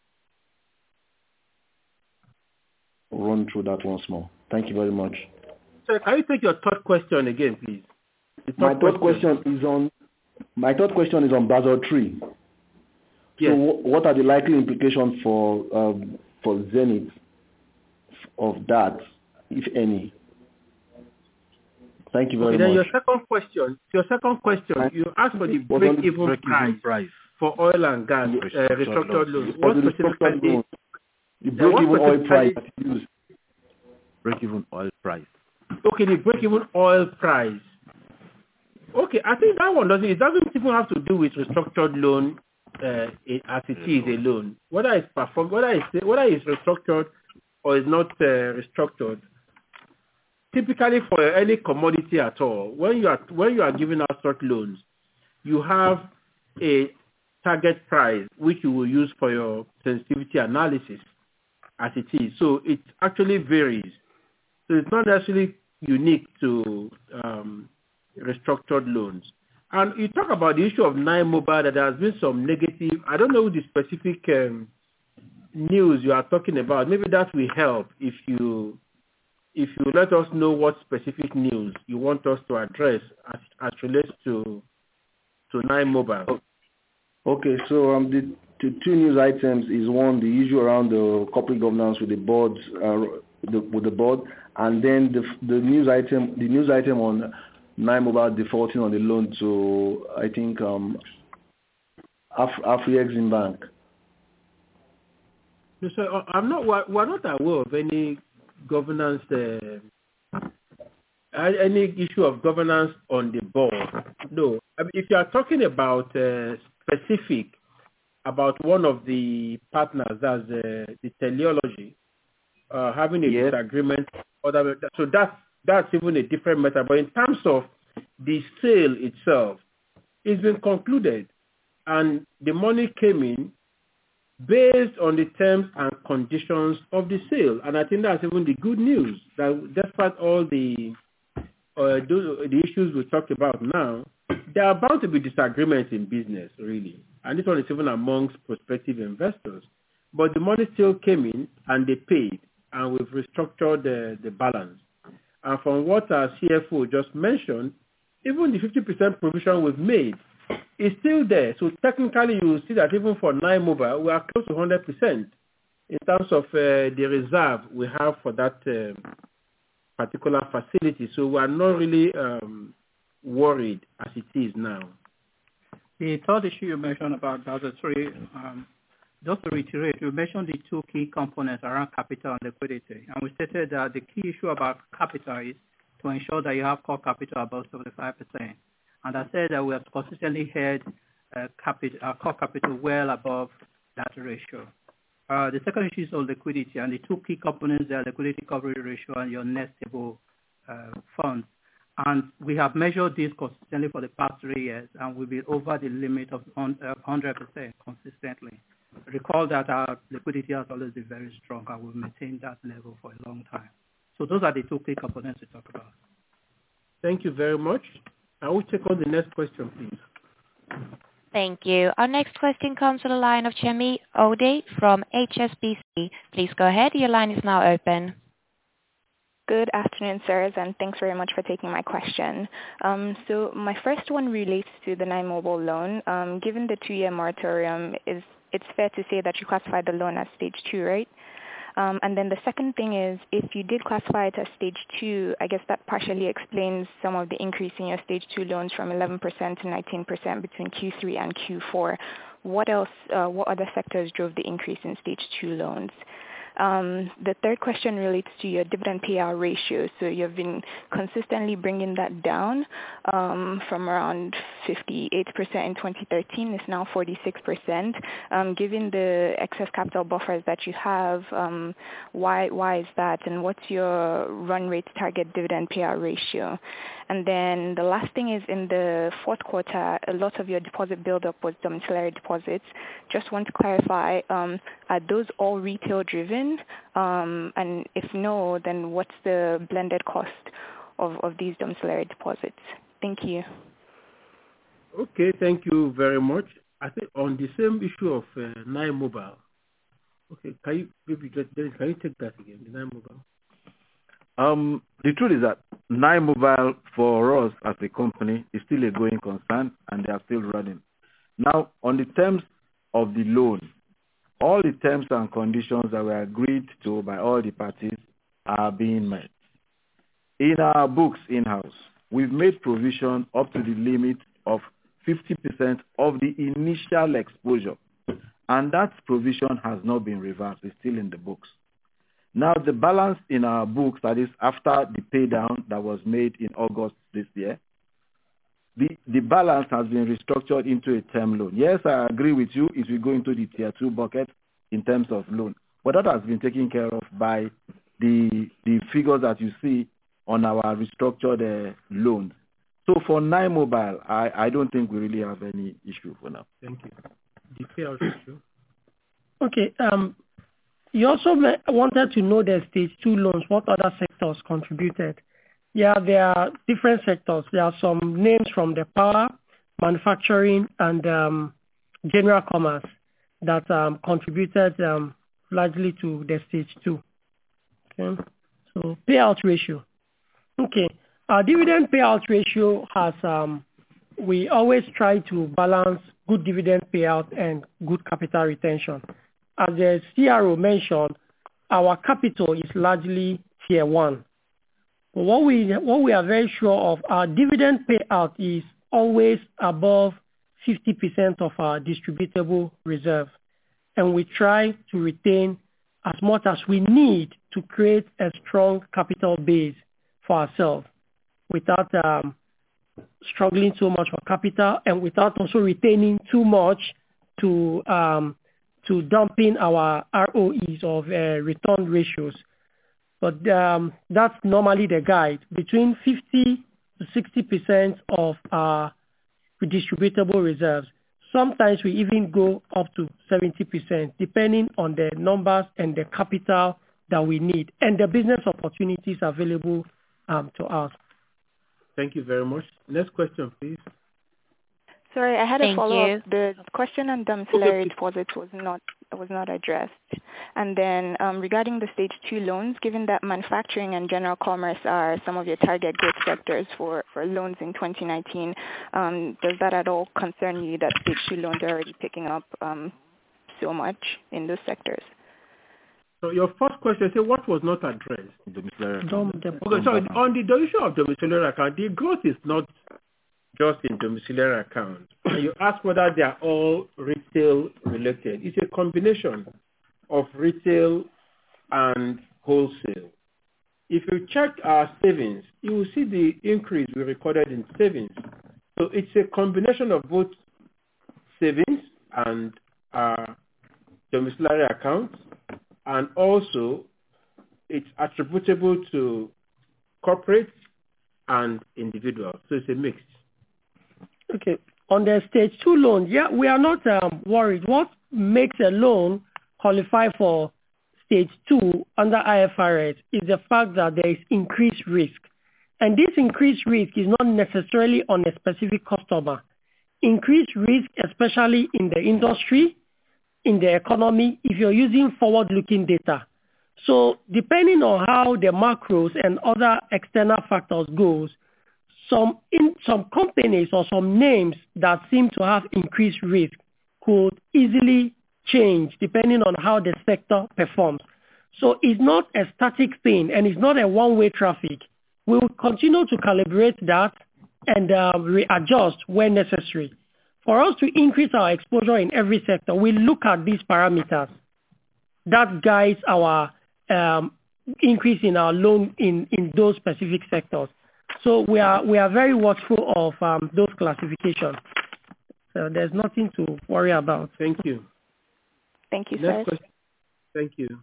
Run through that once more. Thank you very much. So can you take your third question again, please? My third question is on Basel III. Yes. So what are the likely implications for Zenith of that, if any? Thank you very much. Then your second question, you asked for the break-even price for oil and gas restructured loans. What specifically? The break-even oil price used. Break-even oil price. Okay, the break-even oil price. Okay, I think that one doesn't even have to do with restructured loan as it is a loan. Whether it's restructured or is not restructured. Typically, for any commodity at all, when you are giving out such loans, you have a target price which you will use for your sensitivity analysis as it is. So it actually varies. So it's not necessarily unique to restructured loans. And you talk about the issue of Nine Mobile, that there has been some negative. I don't know the specific news you are talking about. Maybe that will help if you let us know what specific news you want us to address as relates to Nine Mobile. Okay, so the two news items is one, the issue around the corporate governance with the boards, with the board, and then the news item on Nine Mobile defaulting on the loan to, I think, Afri-Exim Bank. So we're not aware of any governance, any issue of governance on the board. No. I mean, if you are talking about specific, about one of the partners, that's the teleology, having a disagreement, so that's even a different matter. But in terms of the sale itself, it's been concluded, and the money came in based on the terms and conditions of the sale. And I think that's even the good news, that despite all the issues we talked about now, there are bound to be disagreements in business, really. And this one is even amongst prospective investors. But the money still came in, and they paid, and we've restructured the balance. And from what our CFO just mentioned, even the 50% provision we've made is still there. So technically, you will see that even for Nine Mobile, we are close to 100% in terms of the reserve we have for that particular facility. So we are not really worried as it is now. The third issue you mentioned about Basel III, Just to reiterate, we mentioned the two key components around capital and liquidity, and we stated that the key issue about capital is to ensure that you have core capital above 75%. And I said that we have consistently had core capital well above that ratio. The second issue is on liquidity, and the two key components are liquidity coverage ratio and your net stable funds. And we have measured this consistently for the past 3 years, and we've been over the limit of 100% consistently. Recall that our liquidity has always been very strong, and we've maintained that level for a long time. So those are the two key components we talk about. Thank you very much. I will take on the next question, please. Thank you. Our next question comes to the line of Chemi Ode from HSBC. Please go ahead. Your line is now open. Good afternoon, sirs, and thanks very much for taking my question. So my first one relates to the Nine Mobile loan. Given the 2-year moratorium, it's fair to say that you classified the loan as stage 2, right? And then the second thing is, if you did classify it as stage 2, I guess that partially explains some of the increase in your stage 2 loans from 11% to 19% between Q3 and Q4. What other sectors drove the increase in stage 2 loans? The third question relates to your dividend payout ratio. So you've been consistently bringing that down from around 58% in 2013. It's now 46%. Given the excess capital buffers that you have, why is that? And what's your run rate target dividend payout ratio? And then the last thing is, in the fourth quarter, a lot of your deposit buildup was domiciliary deposits. Just want to clarify, are those all retail driven? And if no, then what's the blended cost of these domiciliary deposits? Thank you. Okay, thank you very much. I think on the same issue of Nine Mobile. Okay, can you take that again, the Nine Mobile? The truth is that Nine Mobile for us as a company is still a going concern, and they are still running. Now, on the terms of the loan, all the terms and conditions that were agreed to by all the parties are being met. In our books in-house, we've made provision up to the limit of 50% of the initial exposure, and that provision has not been reversed. It's still in the books. Now, the balance in our books, that is after the pay down that was made in August this year, the balance has been restructured into a term loan. Yes, I agree with you if we go into the tier 2 bucket in terms of loan, but that has been taken care of by the figures that you see on our restructured loans. So for Nine Mobile, I don't think we really have any issue for now. Thank you. The payout issue. Okay. You also wanted to know the stage 2 loans, what other sectors contributed. Yeah, there are different sectors. There are some names from the power, manufacturing, and general commerce that contributed largely to the stage 2. Okay, so payout ratio. Okay, our dividend payout ratio has, we always try to balance good dividend payout and good capital retention. As the CRO mentioned, our capital is largely tier 1. But what we are very sure of, our dividend payout is always above 50% of our distributable reserve. And we try to retain as much as we need to create a strong capital base for ourselves without struggling so much for capital and without also retaining too much to dumping our ROEs of return ratios. But that's normally the guide, between 50 to 60% of our distributable reserves. Sometimes we even go up to 70%, depending on the numbers and the capital that we need and the business opportunities available to us. Thank you very much. Next question, please. Sorry, I had a follow-up. The question on domiciliary deposits was not addressed. And then regarding the stage 2 loans, given that manufacturing and general commerce are some of your target growth sectors for loans in 2019, does that at all concern you that stage 2 loans are already picking up so much in those sectors? So your first question, what was not addressed? Domiciliary. Okay, so on the issue of domiciliary account, the growth is not just in domiciliary account. you ask whether they are all retail related. It's a combination of retail and wholesale. If you check our savings, you will see the increase we recorded in savings. So it's a combination of both savings and domiciliary accounts, and also it's attributable to corporate and individual. So it's a mix. Okay. On the stage 2 loan, we are not worried. What makes a loan qualify for stage 2 under IFRS is the fact that there is increased risk. And this increased risk is not necessarily on a specific customer. Increased risk, especially in the industry, in the economy, if you're using forward-looking data. So depending on how the macros and other external factors goes, some companies or some names that seem to have increased risk could easily change depending on how the sector performs. So it's not a static thing and it's not a one-way traffic. We will continue to calibrate that and readjust when necessary. For us to increase our exposure in every sector, we look at these parameters. That guides our increase in our loan in those specific sectors. So we are very watchful of those classifications. So there's nothing to worry about. Thank you. Thank you, sir. Thank you.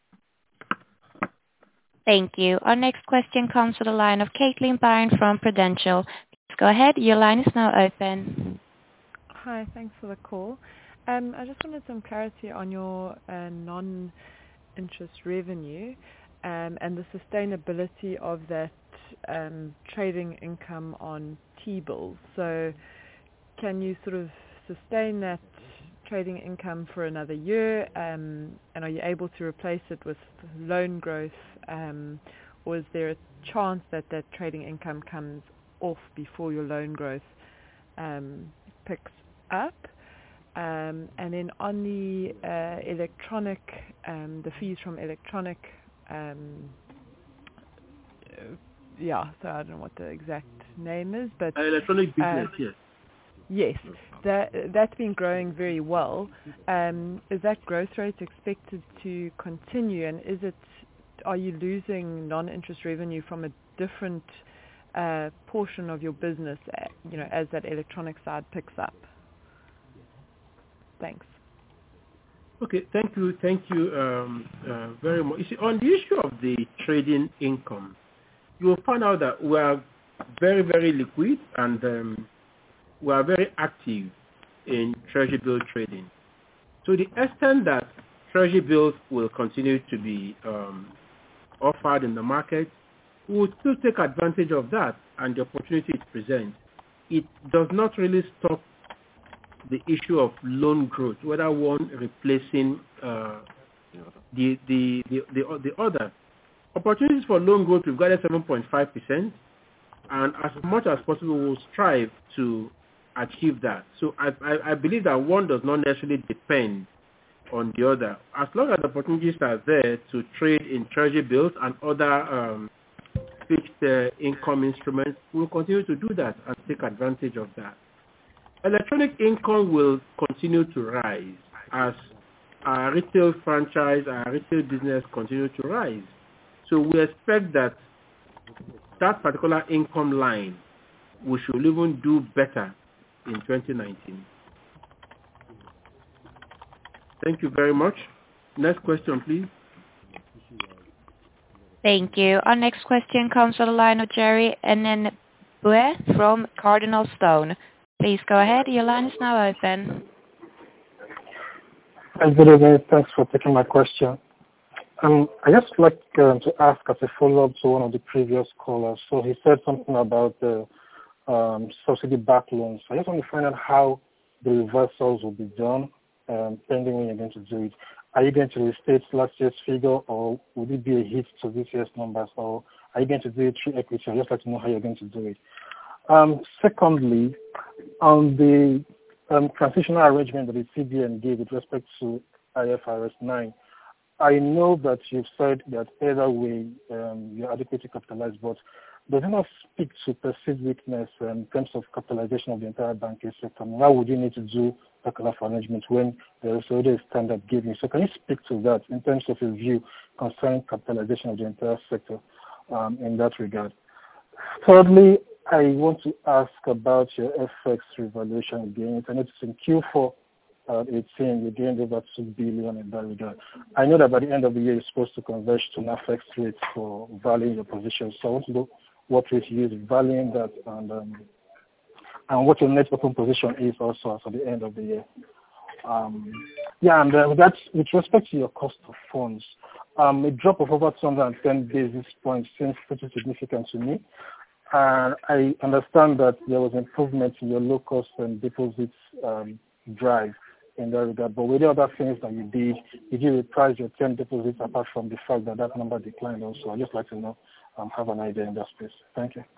Thank you. Our next question comes to the line of Caitlin Byrne from Prudential. Please go ahead. Your line is now open. Hi, thanks for the call. I just wanted some clarity on your non-interest revenue and the sustainability of that trading income on T-bills. So can you sort of sustain that trading income for another year, and are you able to replace it with loan growth, or is there a chance that that trading income comes off before your loan growth picks up? And then on the electronic, the fees from electronic, so I don't know what the exact name is, but electronic business, yes. Yes, that's been growing very well. Is that growth rate expected to continue, and are you losing non-interest revenue from a different portion of your business, as that electronic side picks up? Thanks. Okay, thank you very much. You see, on the issue of the trading income, you will find out that we are very, very liquid and we are very active in treasury bill trading. To the extent that treasury bills will continue to be offered in the market, we will still take advantage of that and the opportunity it presents. It does not really stop the issue of loan growth, whether one replacing the other. Opportunities for loan growth, we've got at 7.5%, and as much as possible, we'll strive to achieve that. So I believe that one does not necessarily depend on the other. As long as opportunities are there to trade in treasury bills and other fixed income instruments, we'll continue to do that and take advantage of that. Electronic income will continue to rise as our retail franchise, our retail business continue to rise. So we expect that particular income line, we should even do better in 2019. Thank you very much. Next question, please. Thank you. Our next question comes from the line of Jerry Enenbue from Cardinal Stone. Please go ahead. Your line is now open. Hi, good evening. Thanks for taking my question. I just like to ask as a follow-up to one of the previous callers. So he said something about the subsidy-backed loans. I just want to find out how the reversals will be done, pending when you're going to do it. Are you going to restate last year's figure, or would it be a hit to this year's numbers, or are you going to do it through equity? I'd just like to know how you're going to do it. Secondly, on the transitional arrangement that the CBN gave with respect to IFRS 9, I know that you've said that either way you're adequately capitalized, but does it not speak to perceived weakness in terms of capitalization of the entire banking sector? Why would you need to do that kind of arrangement when there is already a standard given? So can you speak to that in terms of your view concerning capitalization of the entire sector in that regard? Thirdly, I want to ask about your FX revaluation gains. I noticed in Q4 18, you gained over 2 billion in that regard. I know that by the end of the year, you're supposed to converge to an FX rate for valuing your position. So I want to know what rate you use valuing that and what your net open position is also at the end of the year. That's with respect to your cost of funds. A drop of over 210 basis points seems pretty significant to me. I understand that there was improvement in your low cost and deposits drive in that regard. But with the other things that you did you reprice your term deposits apart from the fact that that number declined also? I'd just like to know, have an idea in that space. Thank you.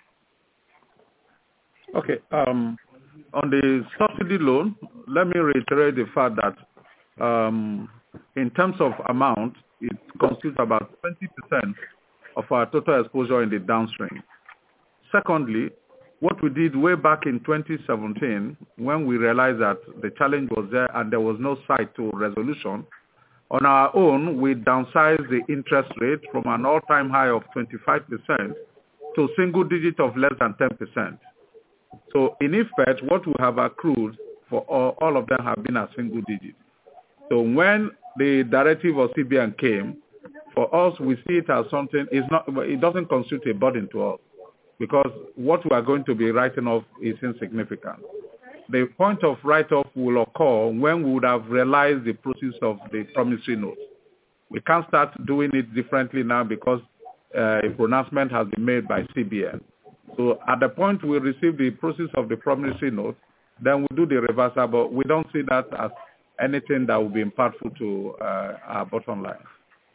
Okay. On the subsidy loan, let me reiterate the fact that in terms of amount, it constitutes about 20% of our total exposure in the downstream. Secondly, what we did way back in 2017, when we realized that the challenge was there and there was no sight to resolution, on our own, we downsized the interest rate from an all-time high of 25% to single digit of less than 10%. So in effect, what we have accrued for all of them have been a single digit. So when the directive of CBN came, for us, we see it as something, it doesn't constitute a burden to us, because what we are going to be writing off is insignificant. The point of write-off will occur when we would have realized the process of the promissory note. We can't start doing it differently now because a pronouncement has been made by CBN. So at the point we receive the process of the promissory note, then we do the reversal, but we don't see that as anything that will be impactful to our bottom line.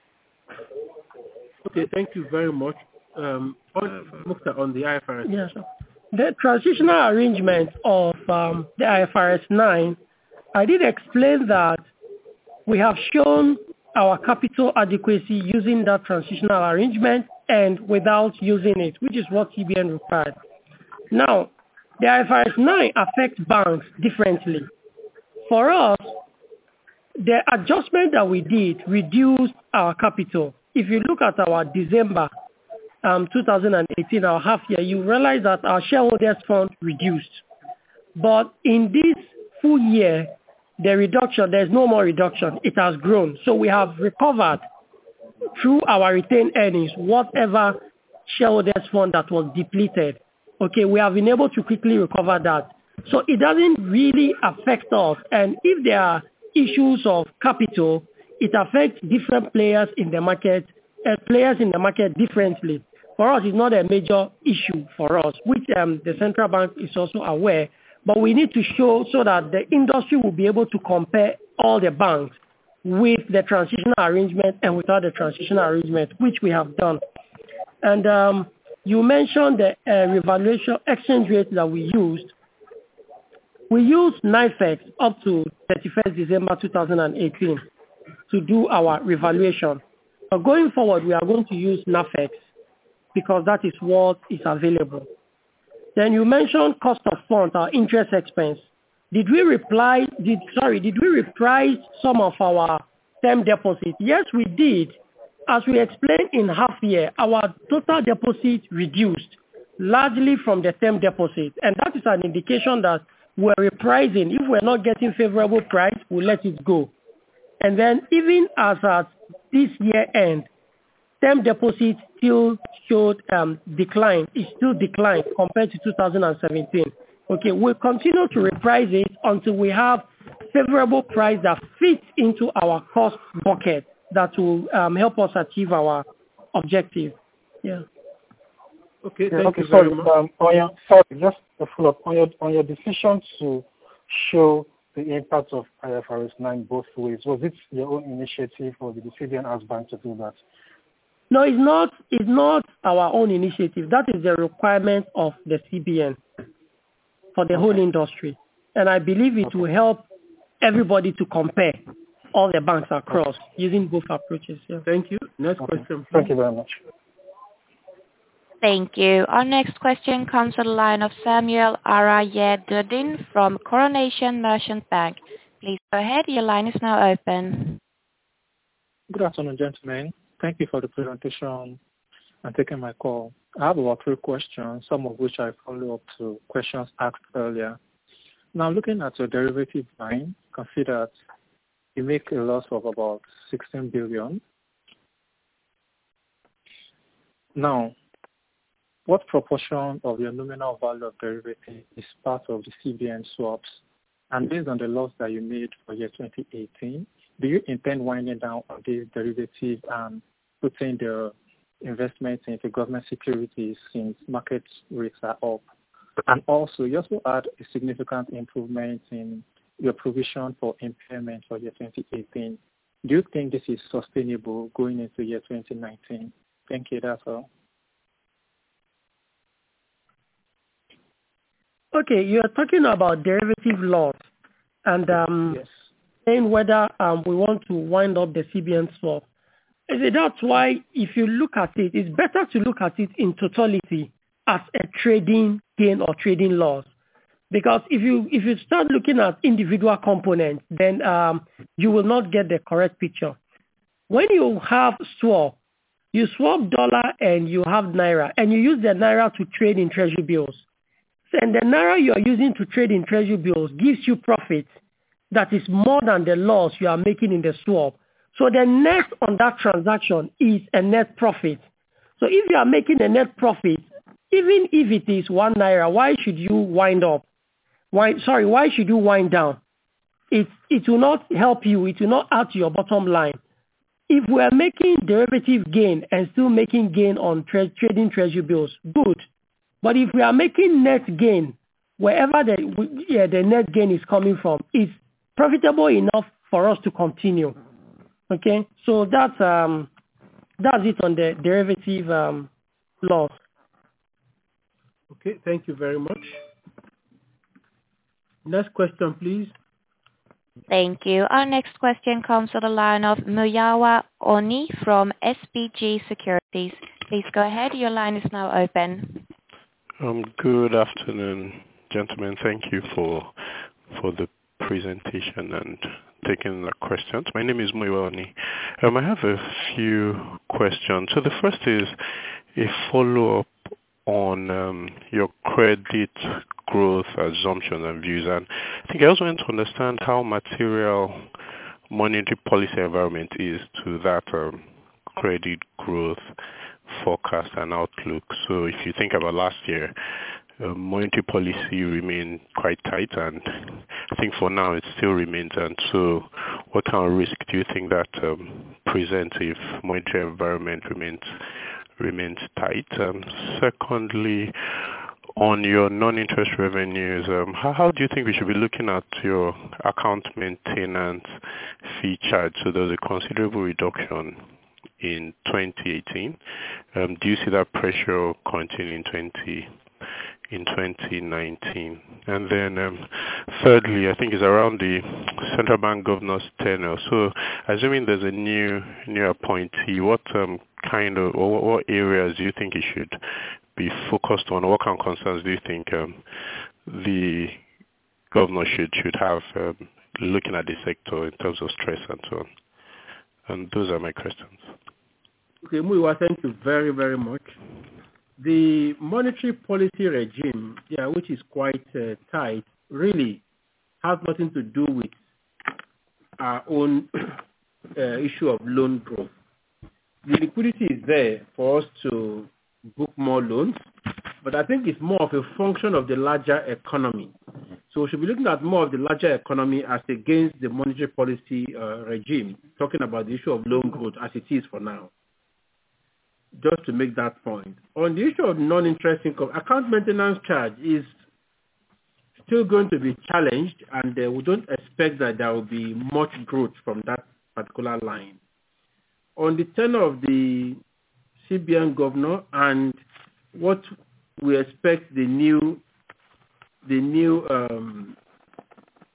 Okay, thank you very much. On the IFRS. Yes, sir. The transitional arrangement of the IFRS 9, I did explain that we have shown our capital adequacy using that transitional arrangement and without using it, which is what CBN required. Now, the IFRS 9 affects banks differently. For us, the adjustment that we did reduced our capital. If you look at our December 2018, our half year, you realize that our shareholders fund reduced. But in this full year, the reduction, there's no more reduction. It has grown. So we have recovered through our retained earnings, whatever shareholders fund that was depleted. Okay, we have been able to quickly recover that. So it doesn't really affect us. And if there are issues of capital, it affects different players in the market differently. For us, it's not a major issue for us, which the central bank is also aware. But we need to show so that the industry will be able to compare all the banks with the transitional arrangement and without the transitional arrangement, which we have done. And you mentioned the revaluation exchange rate that we used. We used NYFEX up to 31st December 2018 to do our revaluation. But going forward, we are going to use NAFEX because that is what is available. Then you mentioned cost of funds, our interest expense. Did we reprice some of our term deposits? Yes, we did. As we explained in half year, our total deposit reduced largely from the term deposit. And that is an indication that we're repricing. If we're not getting favorable price, we'll let it go. And then even as at this year end, term deposits still showed decline. It still declined compared to 2017. Okay, we'll continue to reprice it until we have favorable price that fits into our cost bucket that will help us achieve our objective. Yeah. Okay, thank you very much. Just a follow-up. On your decision to show the impact of IFRS 9 both ways, was it your own initiative or did the CBN ask bank to do that? No, it's not our own initiative. That is the requirement of the CBN for the whole industry. And I believe it will help everybody to compare all the banks across using both approaches. Yeah. Thank you. Next question, please. Thank you very much. Thank you. Our next question comes to the line of Samuel Arayedudin from Coronation Merchant Bank. Please go ahead. Your line is now open. Good afternoon, gentlemen. Thank you for the presentation and taking my call. I have about 3 questions, some of which I follow up to questions asked earlier. Now, looking at your derivative line, consider that you make a loss of about 16 billion. Now, what proportion of your nominal value of derivative is part of the CBN swaps? And based on the loss that you made for year 2018, do you intend winding down on these derivatives and putting the investments into government securities since market rates are up? And also, you also had a significant improvement in your provision for impairment for year 2018. Do you think this is sustainable going into year 2019? Thank you, that's all. Okay, you are talking about derivative loss and saying whether we want to wind up the CBN swap. That's why if you look at it, it's better to look at it in totality as a trading gain or trading loss. Because if you start looking at individual components, then you will not get the correct picture. When you have swap, you swap dollar and you have naira, and you use the naira to trade in treasury bills. And the naira you are using to trade in treasury bills gives you profit that is more than the loss you are making in the swap. So the net on that transaction is a net profit. So if you are making a net profit, even if it is 1 naira, why should you wind up? Why should you wind down? It will not help you. It will not add to your bottom line. If we are making derivative gain and still making gain on trading treasury bills, good. But if we are making net gain, wherever the net gain is coming from, it's profitable enough for us to continue. Okay, so that's it on the derivative loss. Okay, thank you very much. Next question, please. Thank you. Our next question comes to the line of Muyawa Oni from SBG Securities. Please go ahead. Your line is now open. Good afternoon, gentlemen. Thank you for the presentation and taking the questions. My name is Muyawa Oni. I have a few questions. So the first is a follow-up on your credit growth assumptions and views. And I think I also want to understand how material monetary policy environment is to that credit growth forecast and outlook. So if you think about last year, monetary policy remained quite tight, and I think for now it still remains. And so what kind of risk do you think that presents if monetary environment remains tight? Secondly, on your non-interest revenues, how do you think we should be looking at your account maintenance fee charge? So there's a considerable reduction in 2018. Do you see that pressure continuing in 2019? And then thirdly, I think it's around the central bank governor's tenure. So assuming there's a new appointee, what kind of or what areas do you think he should be focused on? What kind of concerns do you think the governor should have looking at the sector in terms of stress and so on? And those are my questions. Okay, Muiwa, thank you very, very much. The monetary policy regime, which is quite tight, really has nothing to do with our own issue of loan growth. The liquidity is there for us to book more loans, but I think it's more of a function of the larger economy. So we should be looking at more of the larger economy as against the monetary policy regime, talking about the issue of loan growth as it is for now. Just to make that point. On the issue of non-interest income, account maintenance charge is still going to be challenged, and we don't expect that there will be much growth from that particular line. On the tenure of the CBN governor and what we expect the new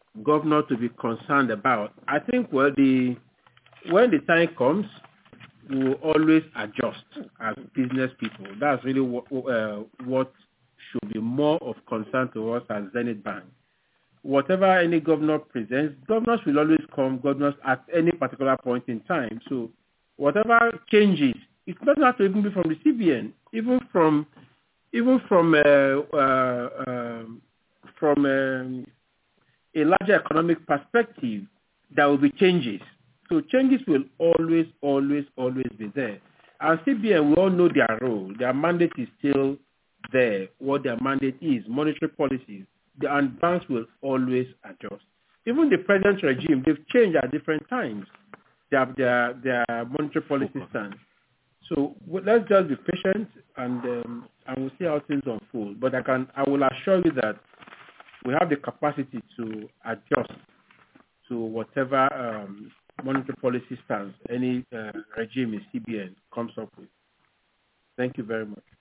governor to be concerned about, I think when the time comes, we will always adjust as business people. That's really what should be more of concern to us as Zenith Bank. Whatever any governor presents, governors will always come, governors at any particular point in time. So whatever changes, it doesn't have to even be from the CBN, even from a larger economic perspective, there will be changes. So changes will always be there. And CBN, we all know their role. Their mandate is still there. What their mandate is, monetary policies. And banks will always adjust. Even the present regime, they've changed at different times. Their monetary policy stance. So let's just be patient and we'll see how things unfold. But I will assure you that we have the capacity to adjust to whatever monetary policy stance any regime in CBN comes up with. Thank you very much.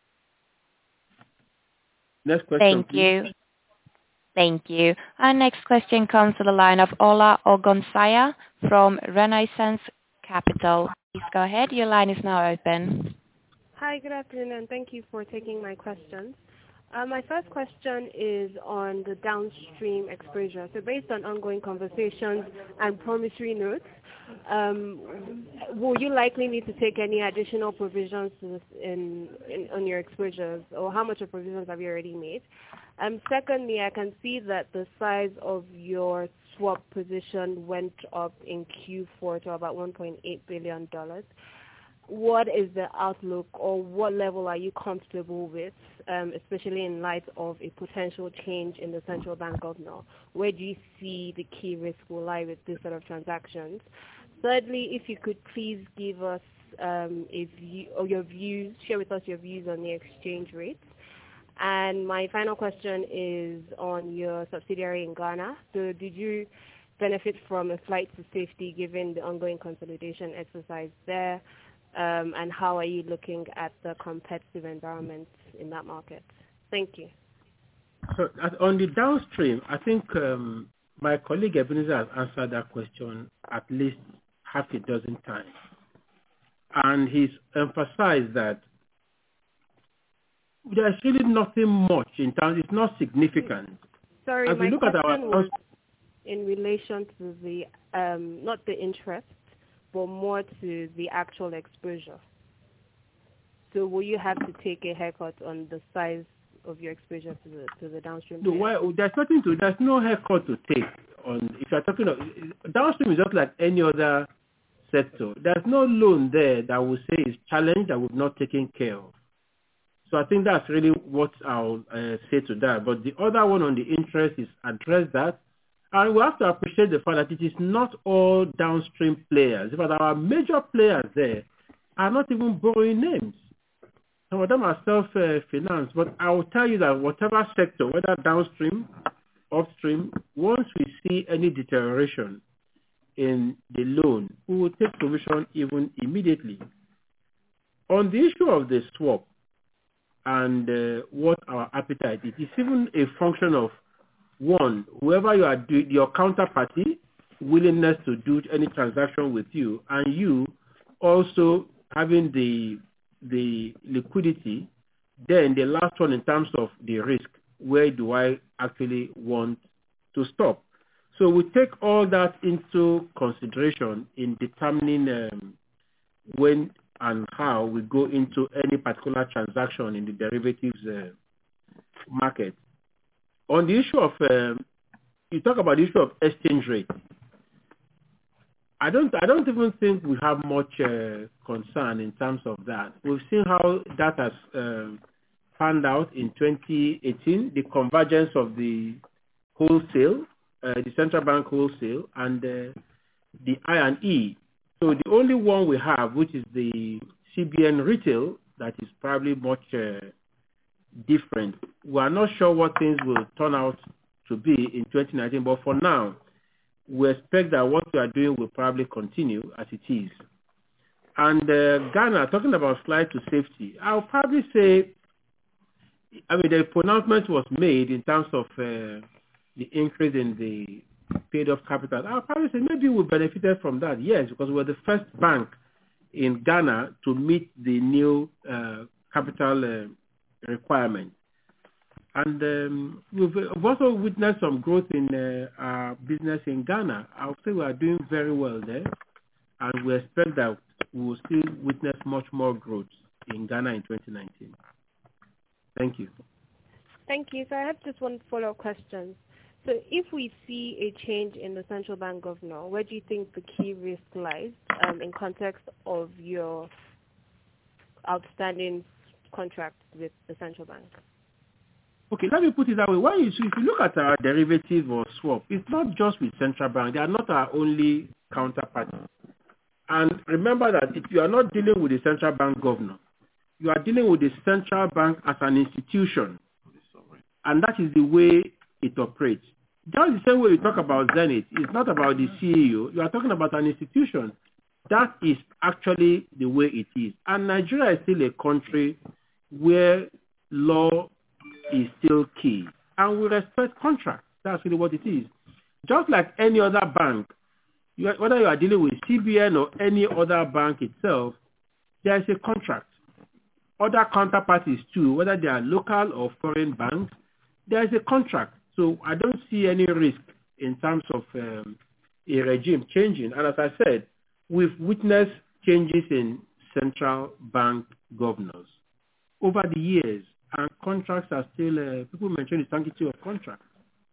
Next question, please. Thank you. Our next question comes to the line of Ola Ogonsaya from Renaissance Capital. Please go ahead. Your line is now open. Hi, good afternoon, and thank you for taking my questions. My first question is on the downstream exposure. So based on ongoing conversations and promissory notes, will you likely need to take any additional provisions on your exposures, or how much of provisions have you already made? Secondly, I can see that the size of your swap position went up in Q4 to about $1.8 billion. What is the outlook, or what level are you comfortable with, especially in light of a potential change in the central bank governor? Where do you see the key risk will lie with this sort of transactions? Thirdly, if you could please give us share with us your views on the exchange rates. And my final question is on your subsidiary in Ghana. So did you benefit from a flight to safety given the ongoing consolidation exercise there? And how are you looking at the competitive environment in that market? Thank you. So on the downstream, I think my colleague Ebenezer has answered that question at least half a dozen times. And he's emphasized that there's really nothing much in terms, it's not significant. Sorry, as my we look question at our was in relation to the, not the interest, but more to the actual exposure. So will you have to take a haircut on the size of your exposure to the downstream? No, well, there's no haircut to take on. If you're talking of downstream, is just like any other sector. There's no loan there that will say is challenged that we've not taken care of. So I think that's really what I'll say to that. But the other one on the interest is address that. And we have to appreciate the fact that it is not all downstream players. In fact, our major players there are not even borrowing names. Some of them are self-financed. But I will tell you that whatever sector, whether downstream, upstream, once we see any deterioration in the loan, we will take provision even immediately. On the issue of the swap and what our appetite is, it's even a function of one, whoever you are doing, your counterparty, willingness to do any transaction with you, and you also having the liquidity. Then the last one in terms of the risk, where do I actually want to stop? So we take all that into consideration in determining when and how we go into any particular transaction in the derivatives market. On the issue of, you talk about the issue of exchange rate. I don't even think we have much concern in terms of that. We've seen how that has panned out in 2018, the convergence of the wholesale, the central bank wholesale, and the I&E. So the only one we have, which is the CBN retail, that is probably much different. We are not sure what things will turn out to be in 2019, but for now, we expect that what we are doing will probably continue as it is. And Ghana, talking about flight to safety, I'll probably say, the pronouncement was made in terms of the increase in the paid-off capital. I'll probably say maybe we benefited from that, yes, because we're the first bank in Ghana to meet the new capital requirement. And we've also witnessed some growth in our business in Ghana. I would say we are doing very well there, and we expect that we will still witness much more growth in Ghana in 2019. Thank you. Thank you. So I have just one follow-up question. So if we see a change in the central bank governor, where do you think the key risk lies in context of your outstanding contract with the central bank? Okay, let me put it that way. If you look at our derivative or swap, it's not just with central bank. They are not our only counterparty. And remember that if you are not dealing with the central bank governor, you are dealing with the central bank as an institution. And that is the way it operates. Just the same way you talk about Zenith, it's not about the CEO. You are talking about an institution. That is actually the way it is. And Nigeria is still a country where law is still key. And we respect contracts. That's really what it is. Just like any other bank, whether you are dealing with CBN or any other bank itself, there is a contract. Other counterparties too, whether they are local or foreign banks, there is a contract. So I don't see any risk in terms of a regime changing. And as I said, we've witnessed changes in central bank governors over the years, and contracts are still, people mention the sanctity of contracts.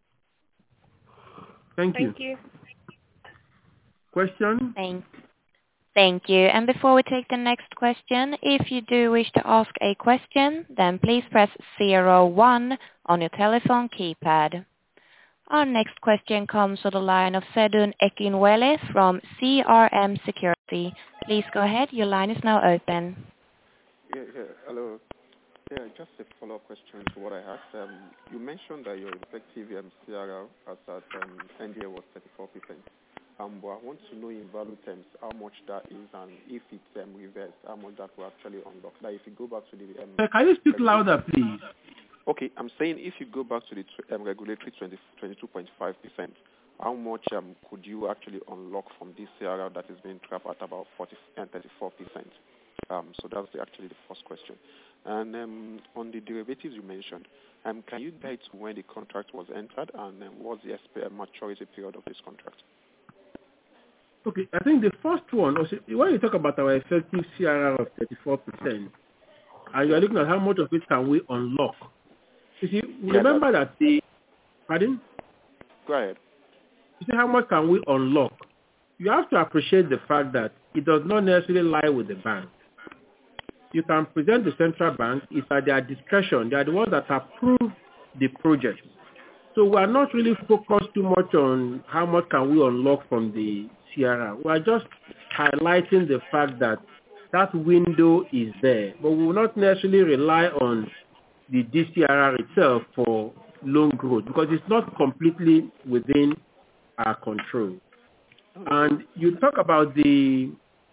Thank you. Thank you. Question? Thank you. And before we take the next question, if you do wish to ask a question, then please press 01 on your telephone keypad. Our next question comes to the line of Sedun Ekinwele from CRM Security. Please go ahead. Your line is now open. Yeah, hello. Yeah, just a follow-up question to what I asked. You mentioned that your effective CRR as at NDA was 34%. But I want to know in value terms how much that is, and if it's reversed, how much that will actually unlock. Like if you go back to the... Can you speak louder, please? Okay, I'm saying if you go back to the regulatory 22.5%, how much could you actually unlock from this CRR that is being trapped at about 34%? So that's actually the first question. And on the derivatives you mentioned, can you guide to when the contract was entered and what's the maturity period of this contract? Okay, I think the first one, when you talk about our effective CRR of 34%, and you are looking at how much of it can we unlock, you see, remember that the... Pardon? Go ahead. You see, how much can we unlock? You have to appreciate the fact that it does not necessarily lie with the bank. You can present the central bank, it's at their discretion. They are the ones that approve the project. So we are not really focused too much on how much can we unlock from the CRR. We are just highlighting the fact that that window is there. But we will not necessarily rely on the DCRR itself for loan growth because it's not completely within our control. And you talk about the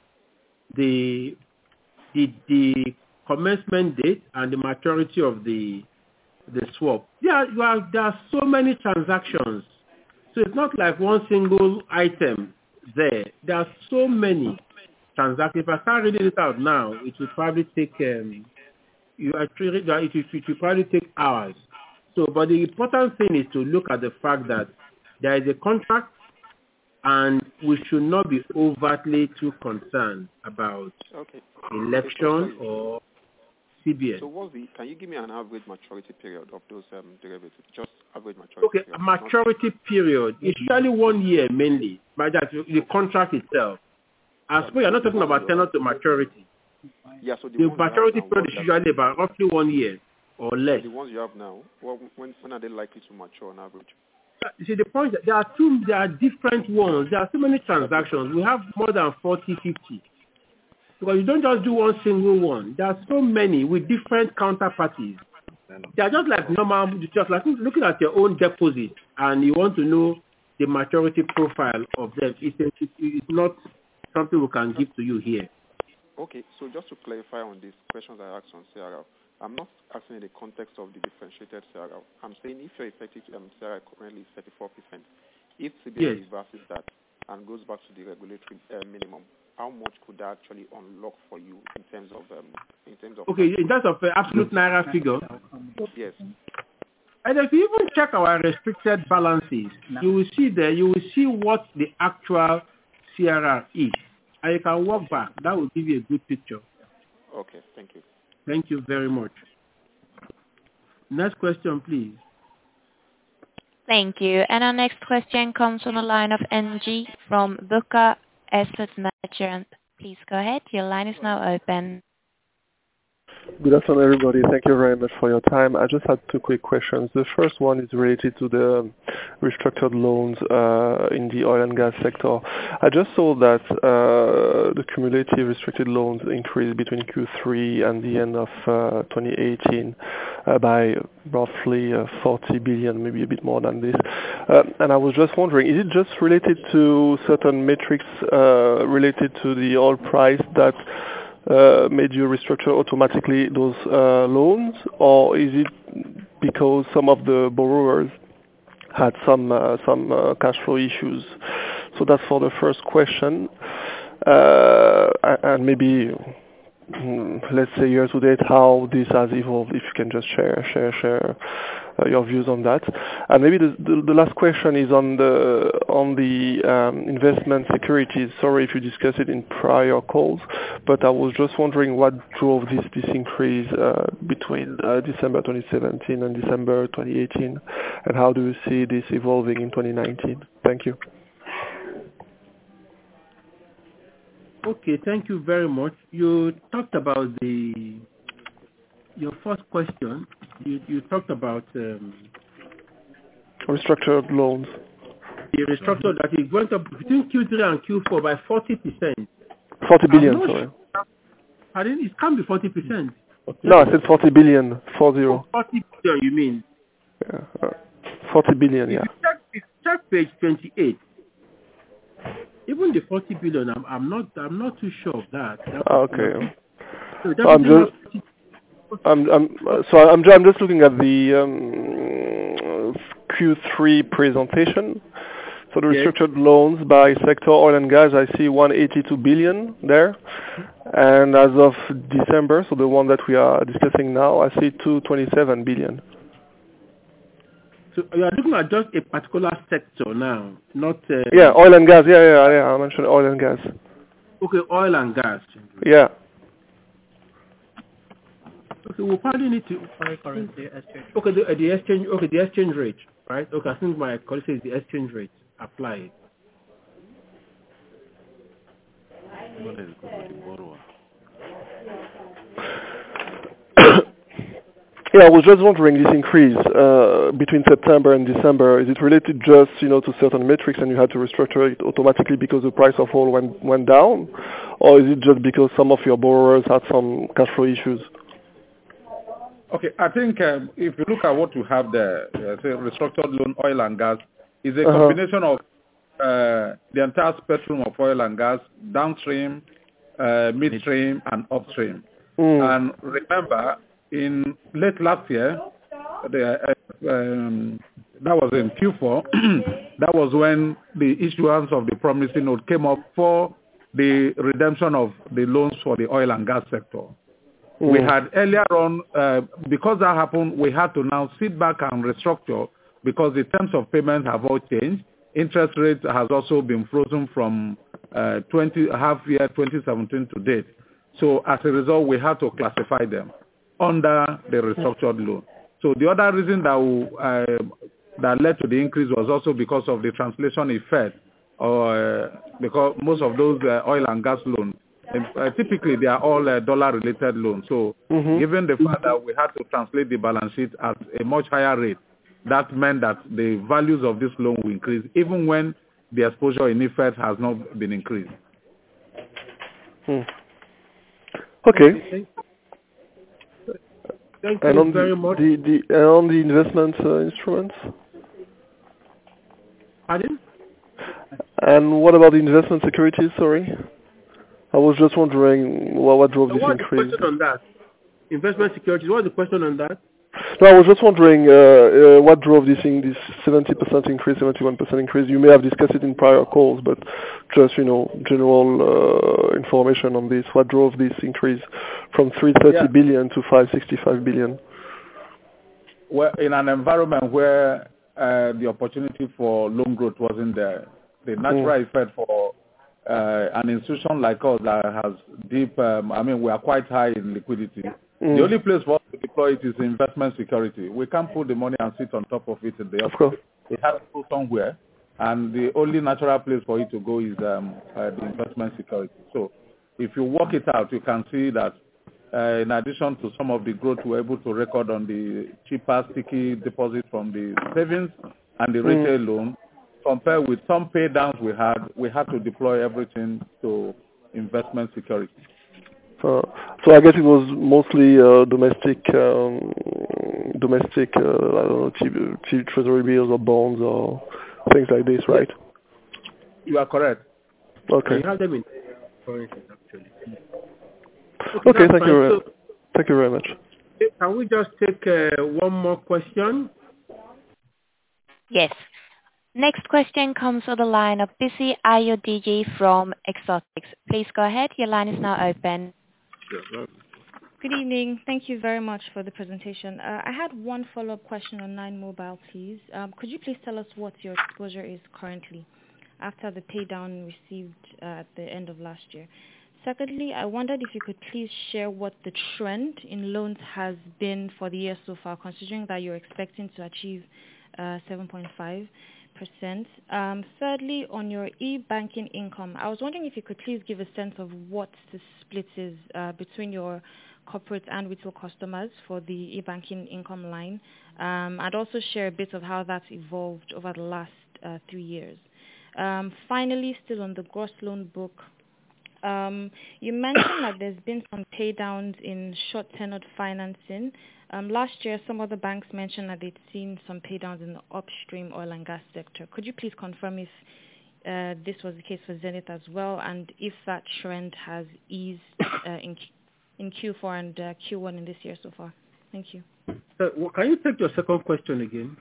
commencement date and the maturity of the swap. There are so many transactions. So it's not like one single item there. There are so many transactions. If I start reading it out now, it will probably take it will probably take hours. So, but the important thing is to look at the fact that there is a contract, and we should not be overtly too concerned about election or CBN. So can you give me an average maturity period of those derivatives? Just average maturity period. A maturity period is usually 1 year mainly, but that's the contract itself. I suppose you're not talking about tenor to maturity. Yeah, so the maturity period is usually about roughly 1 year or less. The ones you have now, when are they likely to mature on average? You see, the point that there are different ones. There are so many transactions. We have more than 40, 50. Because you don't just do one single one. There are so many with different counterparties. They are just like normal, just like looking at your own deposit and you want to know the maturity profile of them. It's not something we can give to you here. Okay, so just to clarify on these questions I asked on CRL, I'm not asking in the context of the differentiated CRL. I'm saying if your effective CRL currently is 34%, if CBN reverses that and goes back to the regulatory minimum, how much could that actually unlock for you in terms of Okay, in terms of absolute naira figure. Yes. And if you even check our restricted balances, you will see what the actual CRR is. And you can walk back. That will give you a good picture. Okay, thank you. Thank you very much. Next question, please. Thank you. And our next question comes from the line of NG from Buka Asset Management. Please go ahead. Your line is now open. Good afternoon, everybody. Thank you very much for your time. I just had two quick questions. The first one is related to the restructured loans in the oil and gas sector. I just saw that the cumulative restricted loans increased between Q3 and the end of 2018 by roughly 40 billion, maybe a bit more than this. And I was just wondering, is it just related to certain metrics related to the oil price that made you restructure automatically those loans, or is it because some of the borrowers had some cash flow issues? So that's for the first question. And maybe let's say year to date, how this has evolved, if you can just share your views on that. And maybe the last question is on the investment securities. Sorry if you discussed it in prior calls, but I was just wondering what drove this increase between December 2017 and December 2018, and how do you see this evolving in 2019? Thank you. Okay, thank you very much. You talked about your first question. You talked about restructured loans. The restructured that it went up between Q3 and Q4 by 40%. 40 billion, sorry. Pardon? It can't be 40%. No, I said 40 billion, 40. 40 billion, you mean? Yeah, 40 billion, yeah. If you check page 28, even the 40 billion, I'm not too sure of that. Okay. So I'm just looking at the Q3 presentation. So the restructured loans by sector, oil and gas, I see 182 billion there. And as of December, so the one that we are discussing now, I see 227 billion. So you are looking at just a particular sector now, not... yeah, oil and gas. Yeah, I mentioned oil and gas. Okay, oil and gas. Yeah. Okay, we'll probably need to... currency exchange. Okay, the exchange rate, right? Okay, I think my colleague says the exchange rate applied. Yeah, I was just wondering, this increase between September and December, is it related just, to certain metrics and you had to restructure it automatically because the price of oil went down? Or is it just because some of your borrowers had some cash flow issues? Okay, I think if you look at what you have there, say restructured loan, oil and gas, is a combination of the entire spectrum of oil and gas, downstream, midstream, and upstream. And remember, in late last year, that was in Q4, that was when the issuance of the promissory note came up for the redemption of the loans for the oil and gas sector. We had earlier on, because that happened, we had to now sit back and restructure because the terms of payment have all changed. Interest rate has also been frozen from half year 2017 to date. So as a result, we had to classify them under the restructured loan. So the other reason that led to the increase was also because of the translation effect, because most of those oil and gas loans, typically they are all dollar-related loans. So given the fact that we had to translate the balance sheet at a much higher rate, that meant that the values of this loan will increase, even when the exposure in effect has not been increased. Okay. Thank you very much. On the investment instruments? Pardon? And what about the investment securities, sorry? I was just wondering what drove this increase. What's the question on that? Investment securities, what's the question on that? No, I was just wondering what drove this 70% increase, 71% increase. You may have discussed it in prior calls, but just general information on this. What drove this increase from 330 billion to 565 billion? Well, in an environment where the opportunity for loan growth wasn't there, the natural effect for an institution like us that has deep, we are quite high in liquidity. The only place for us to deploy it is investment security. We can't put the money and sit on top of it in the office. It has to go somewhere, and the only natural place for it to go is the investment security. So if you work it out, you can see that in addition to some of the growth we're able to record on the cheaper sticky deposit from the savings and the retail loan, compared with some pay downs we had to deploy everything to investment security. So I guess it was mostly domestic, I don't know, treasury bills or bonds or things like this, right? You are correct. Okay. You have them in currencies, actually. Okay, thank you very much. Can we just take one more question? Yes. Next question comes on the line of Bisi Ayodiji from Exotics. Please go ahead. Your line is now open. Good evening. Thank you very much for the presentation. I had one follow-up question on Nine Mobile, please. Could you please tell us what your exposure is currently after the pay down received at the end of last year? Secondly, I wondered if you could please share what the trend in loans has been for the year so far, considering that you're expecting to achieve 7.5%. Thirdly, on your e-banking income, I was wondering if you could please give a sense of what the split is between your corporate and retail customers for the e-banking income line. I'd also share a bit of how that's evolved over the last 3 years. Finally, still on the gross loan book, you mentioned that there's been some pay downs in short-tenured financing. Last year, some other banks mentioned that they'd seen some pay downs in the upstream oil and gas sector. Could you please confirm if this was the case for Zenith as well, and if that trend has eased in Q4 and Q1 in this year so far? Thank you. Can you take your second question again?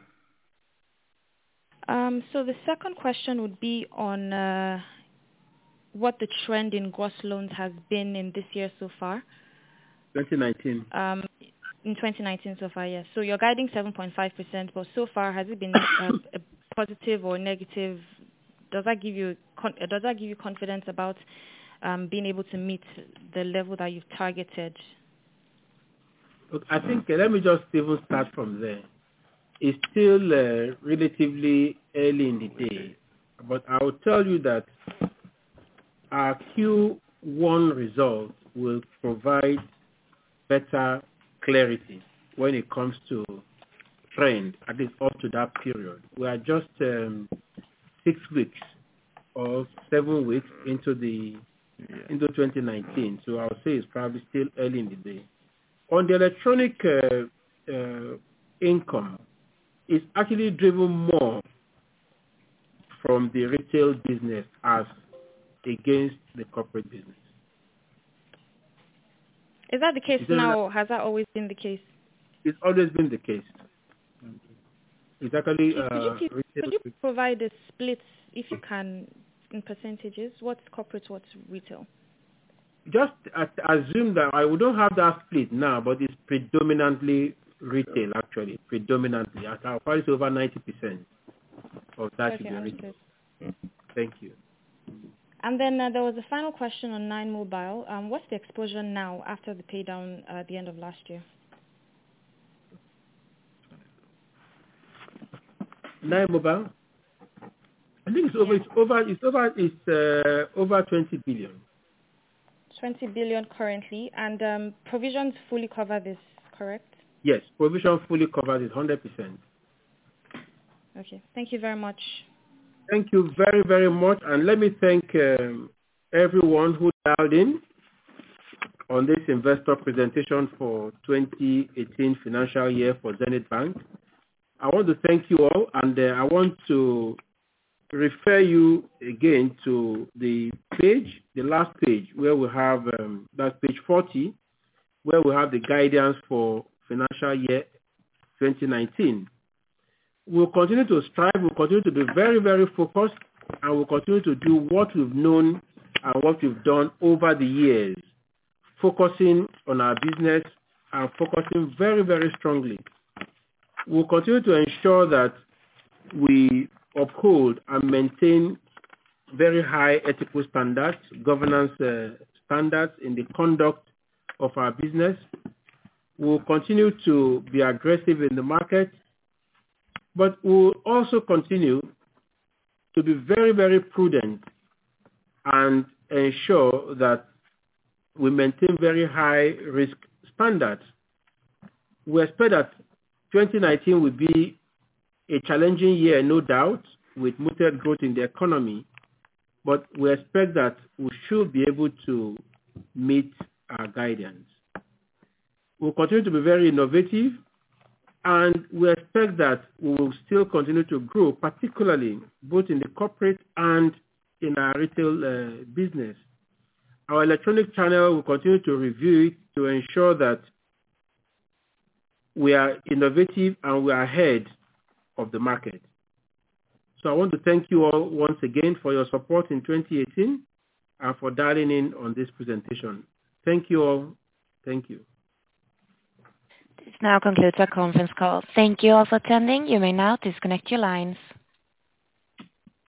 So the second question would be on what the trend in gross loans has been in this year so far. 2019. In 2019 so far, yes. So you're guiding 7.5%, but so far, has it been a positive or negative? Does that give you confidence about being able to meet the level that you've targeted? Look, I think let me just even start from there. It's still relatively early in the day, but I will tell you that our Q1 results will provide better clarity when it comes to trend, at least up to that period. We are just 6 weeks or 7 weeks into 2019, so I would say it's probably still early in the day. On the electronic income, it's actually driven more from the retail business as against the corporate business. Is that the case now, or has that always been the case? It's always been the case. It's actually could you provide a split, if you can, in percentages? What's corporate, what's retail? Just assume that I don't have that split now, but it's predominantly retail, actually. Predominantly. I'll probably say over 90% of that should be retail. Thank you. And then there was a final question on Nine Mobile. What's the exposure now after the pay down at the end of last year? Nine Mobile? I think it's over 20 billion. 20 billion currently, and provisions fully cover this, correct? Yes, provision fully covers it 100%. Okay, thank you very much. Thank you very, very much. And let me thank everyone who dialed in on this investor presentation for 2018 financial year for Zenith Bank. I want to thank you all, and I want to refer you again to the page, the last page, where we have, that's page 40, where we have the guidance for financial year 2019. We'll continue to strive, we'll continue to be very, very focused, and we'll continue to do what we've known and what we've done over the years, focusing on our business and focusing very, very strongly. We'll continue to ensure that we uphold and maintain very high ethical standards, governance standards in the conduct of our business. We'll continue to be aggressive in the market, but we'll also continue to be very, very prudent and ensure that we maintain very high risk standards. We expect that 2019 will be a challenging year, no doubt, with muted growth in the economy, but we expect that we should be able to meet our guidance. We'll continue to be very innovative, and we expect that we will still continue to grow, particularly both in the corporate and in our retail business. Our electronic channel will continue to review it to ensure that we are innovative and we are ahead of the market. So I want to thank you all once again for your support in 2018 and for dialing in on this presentation. Thank you all. Thank you. This now concludes our conference call. Thank you all for attending. You may now disconnect your lines.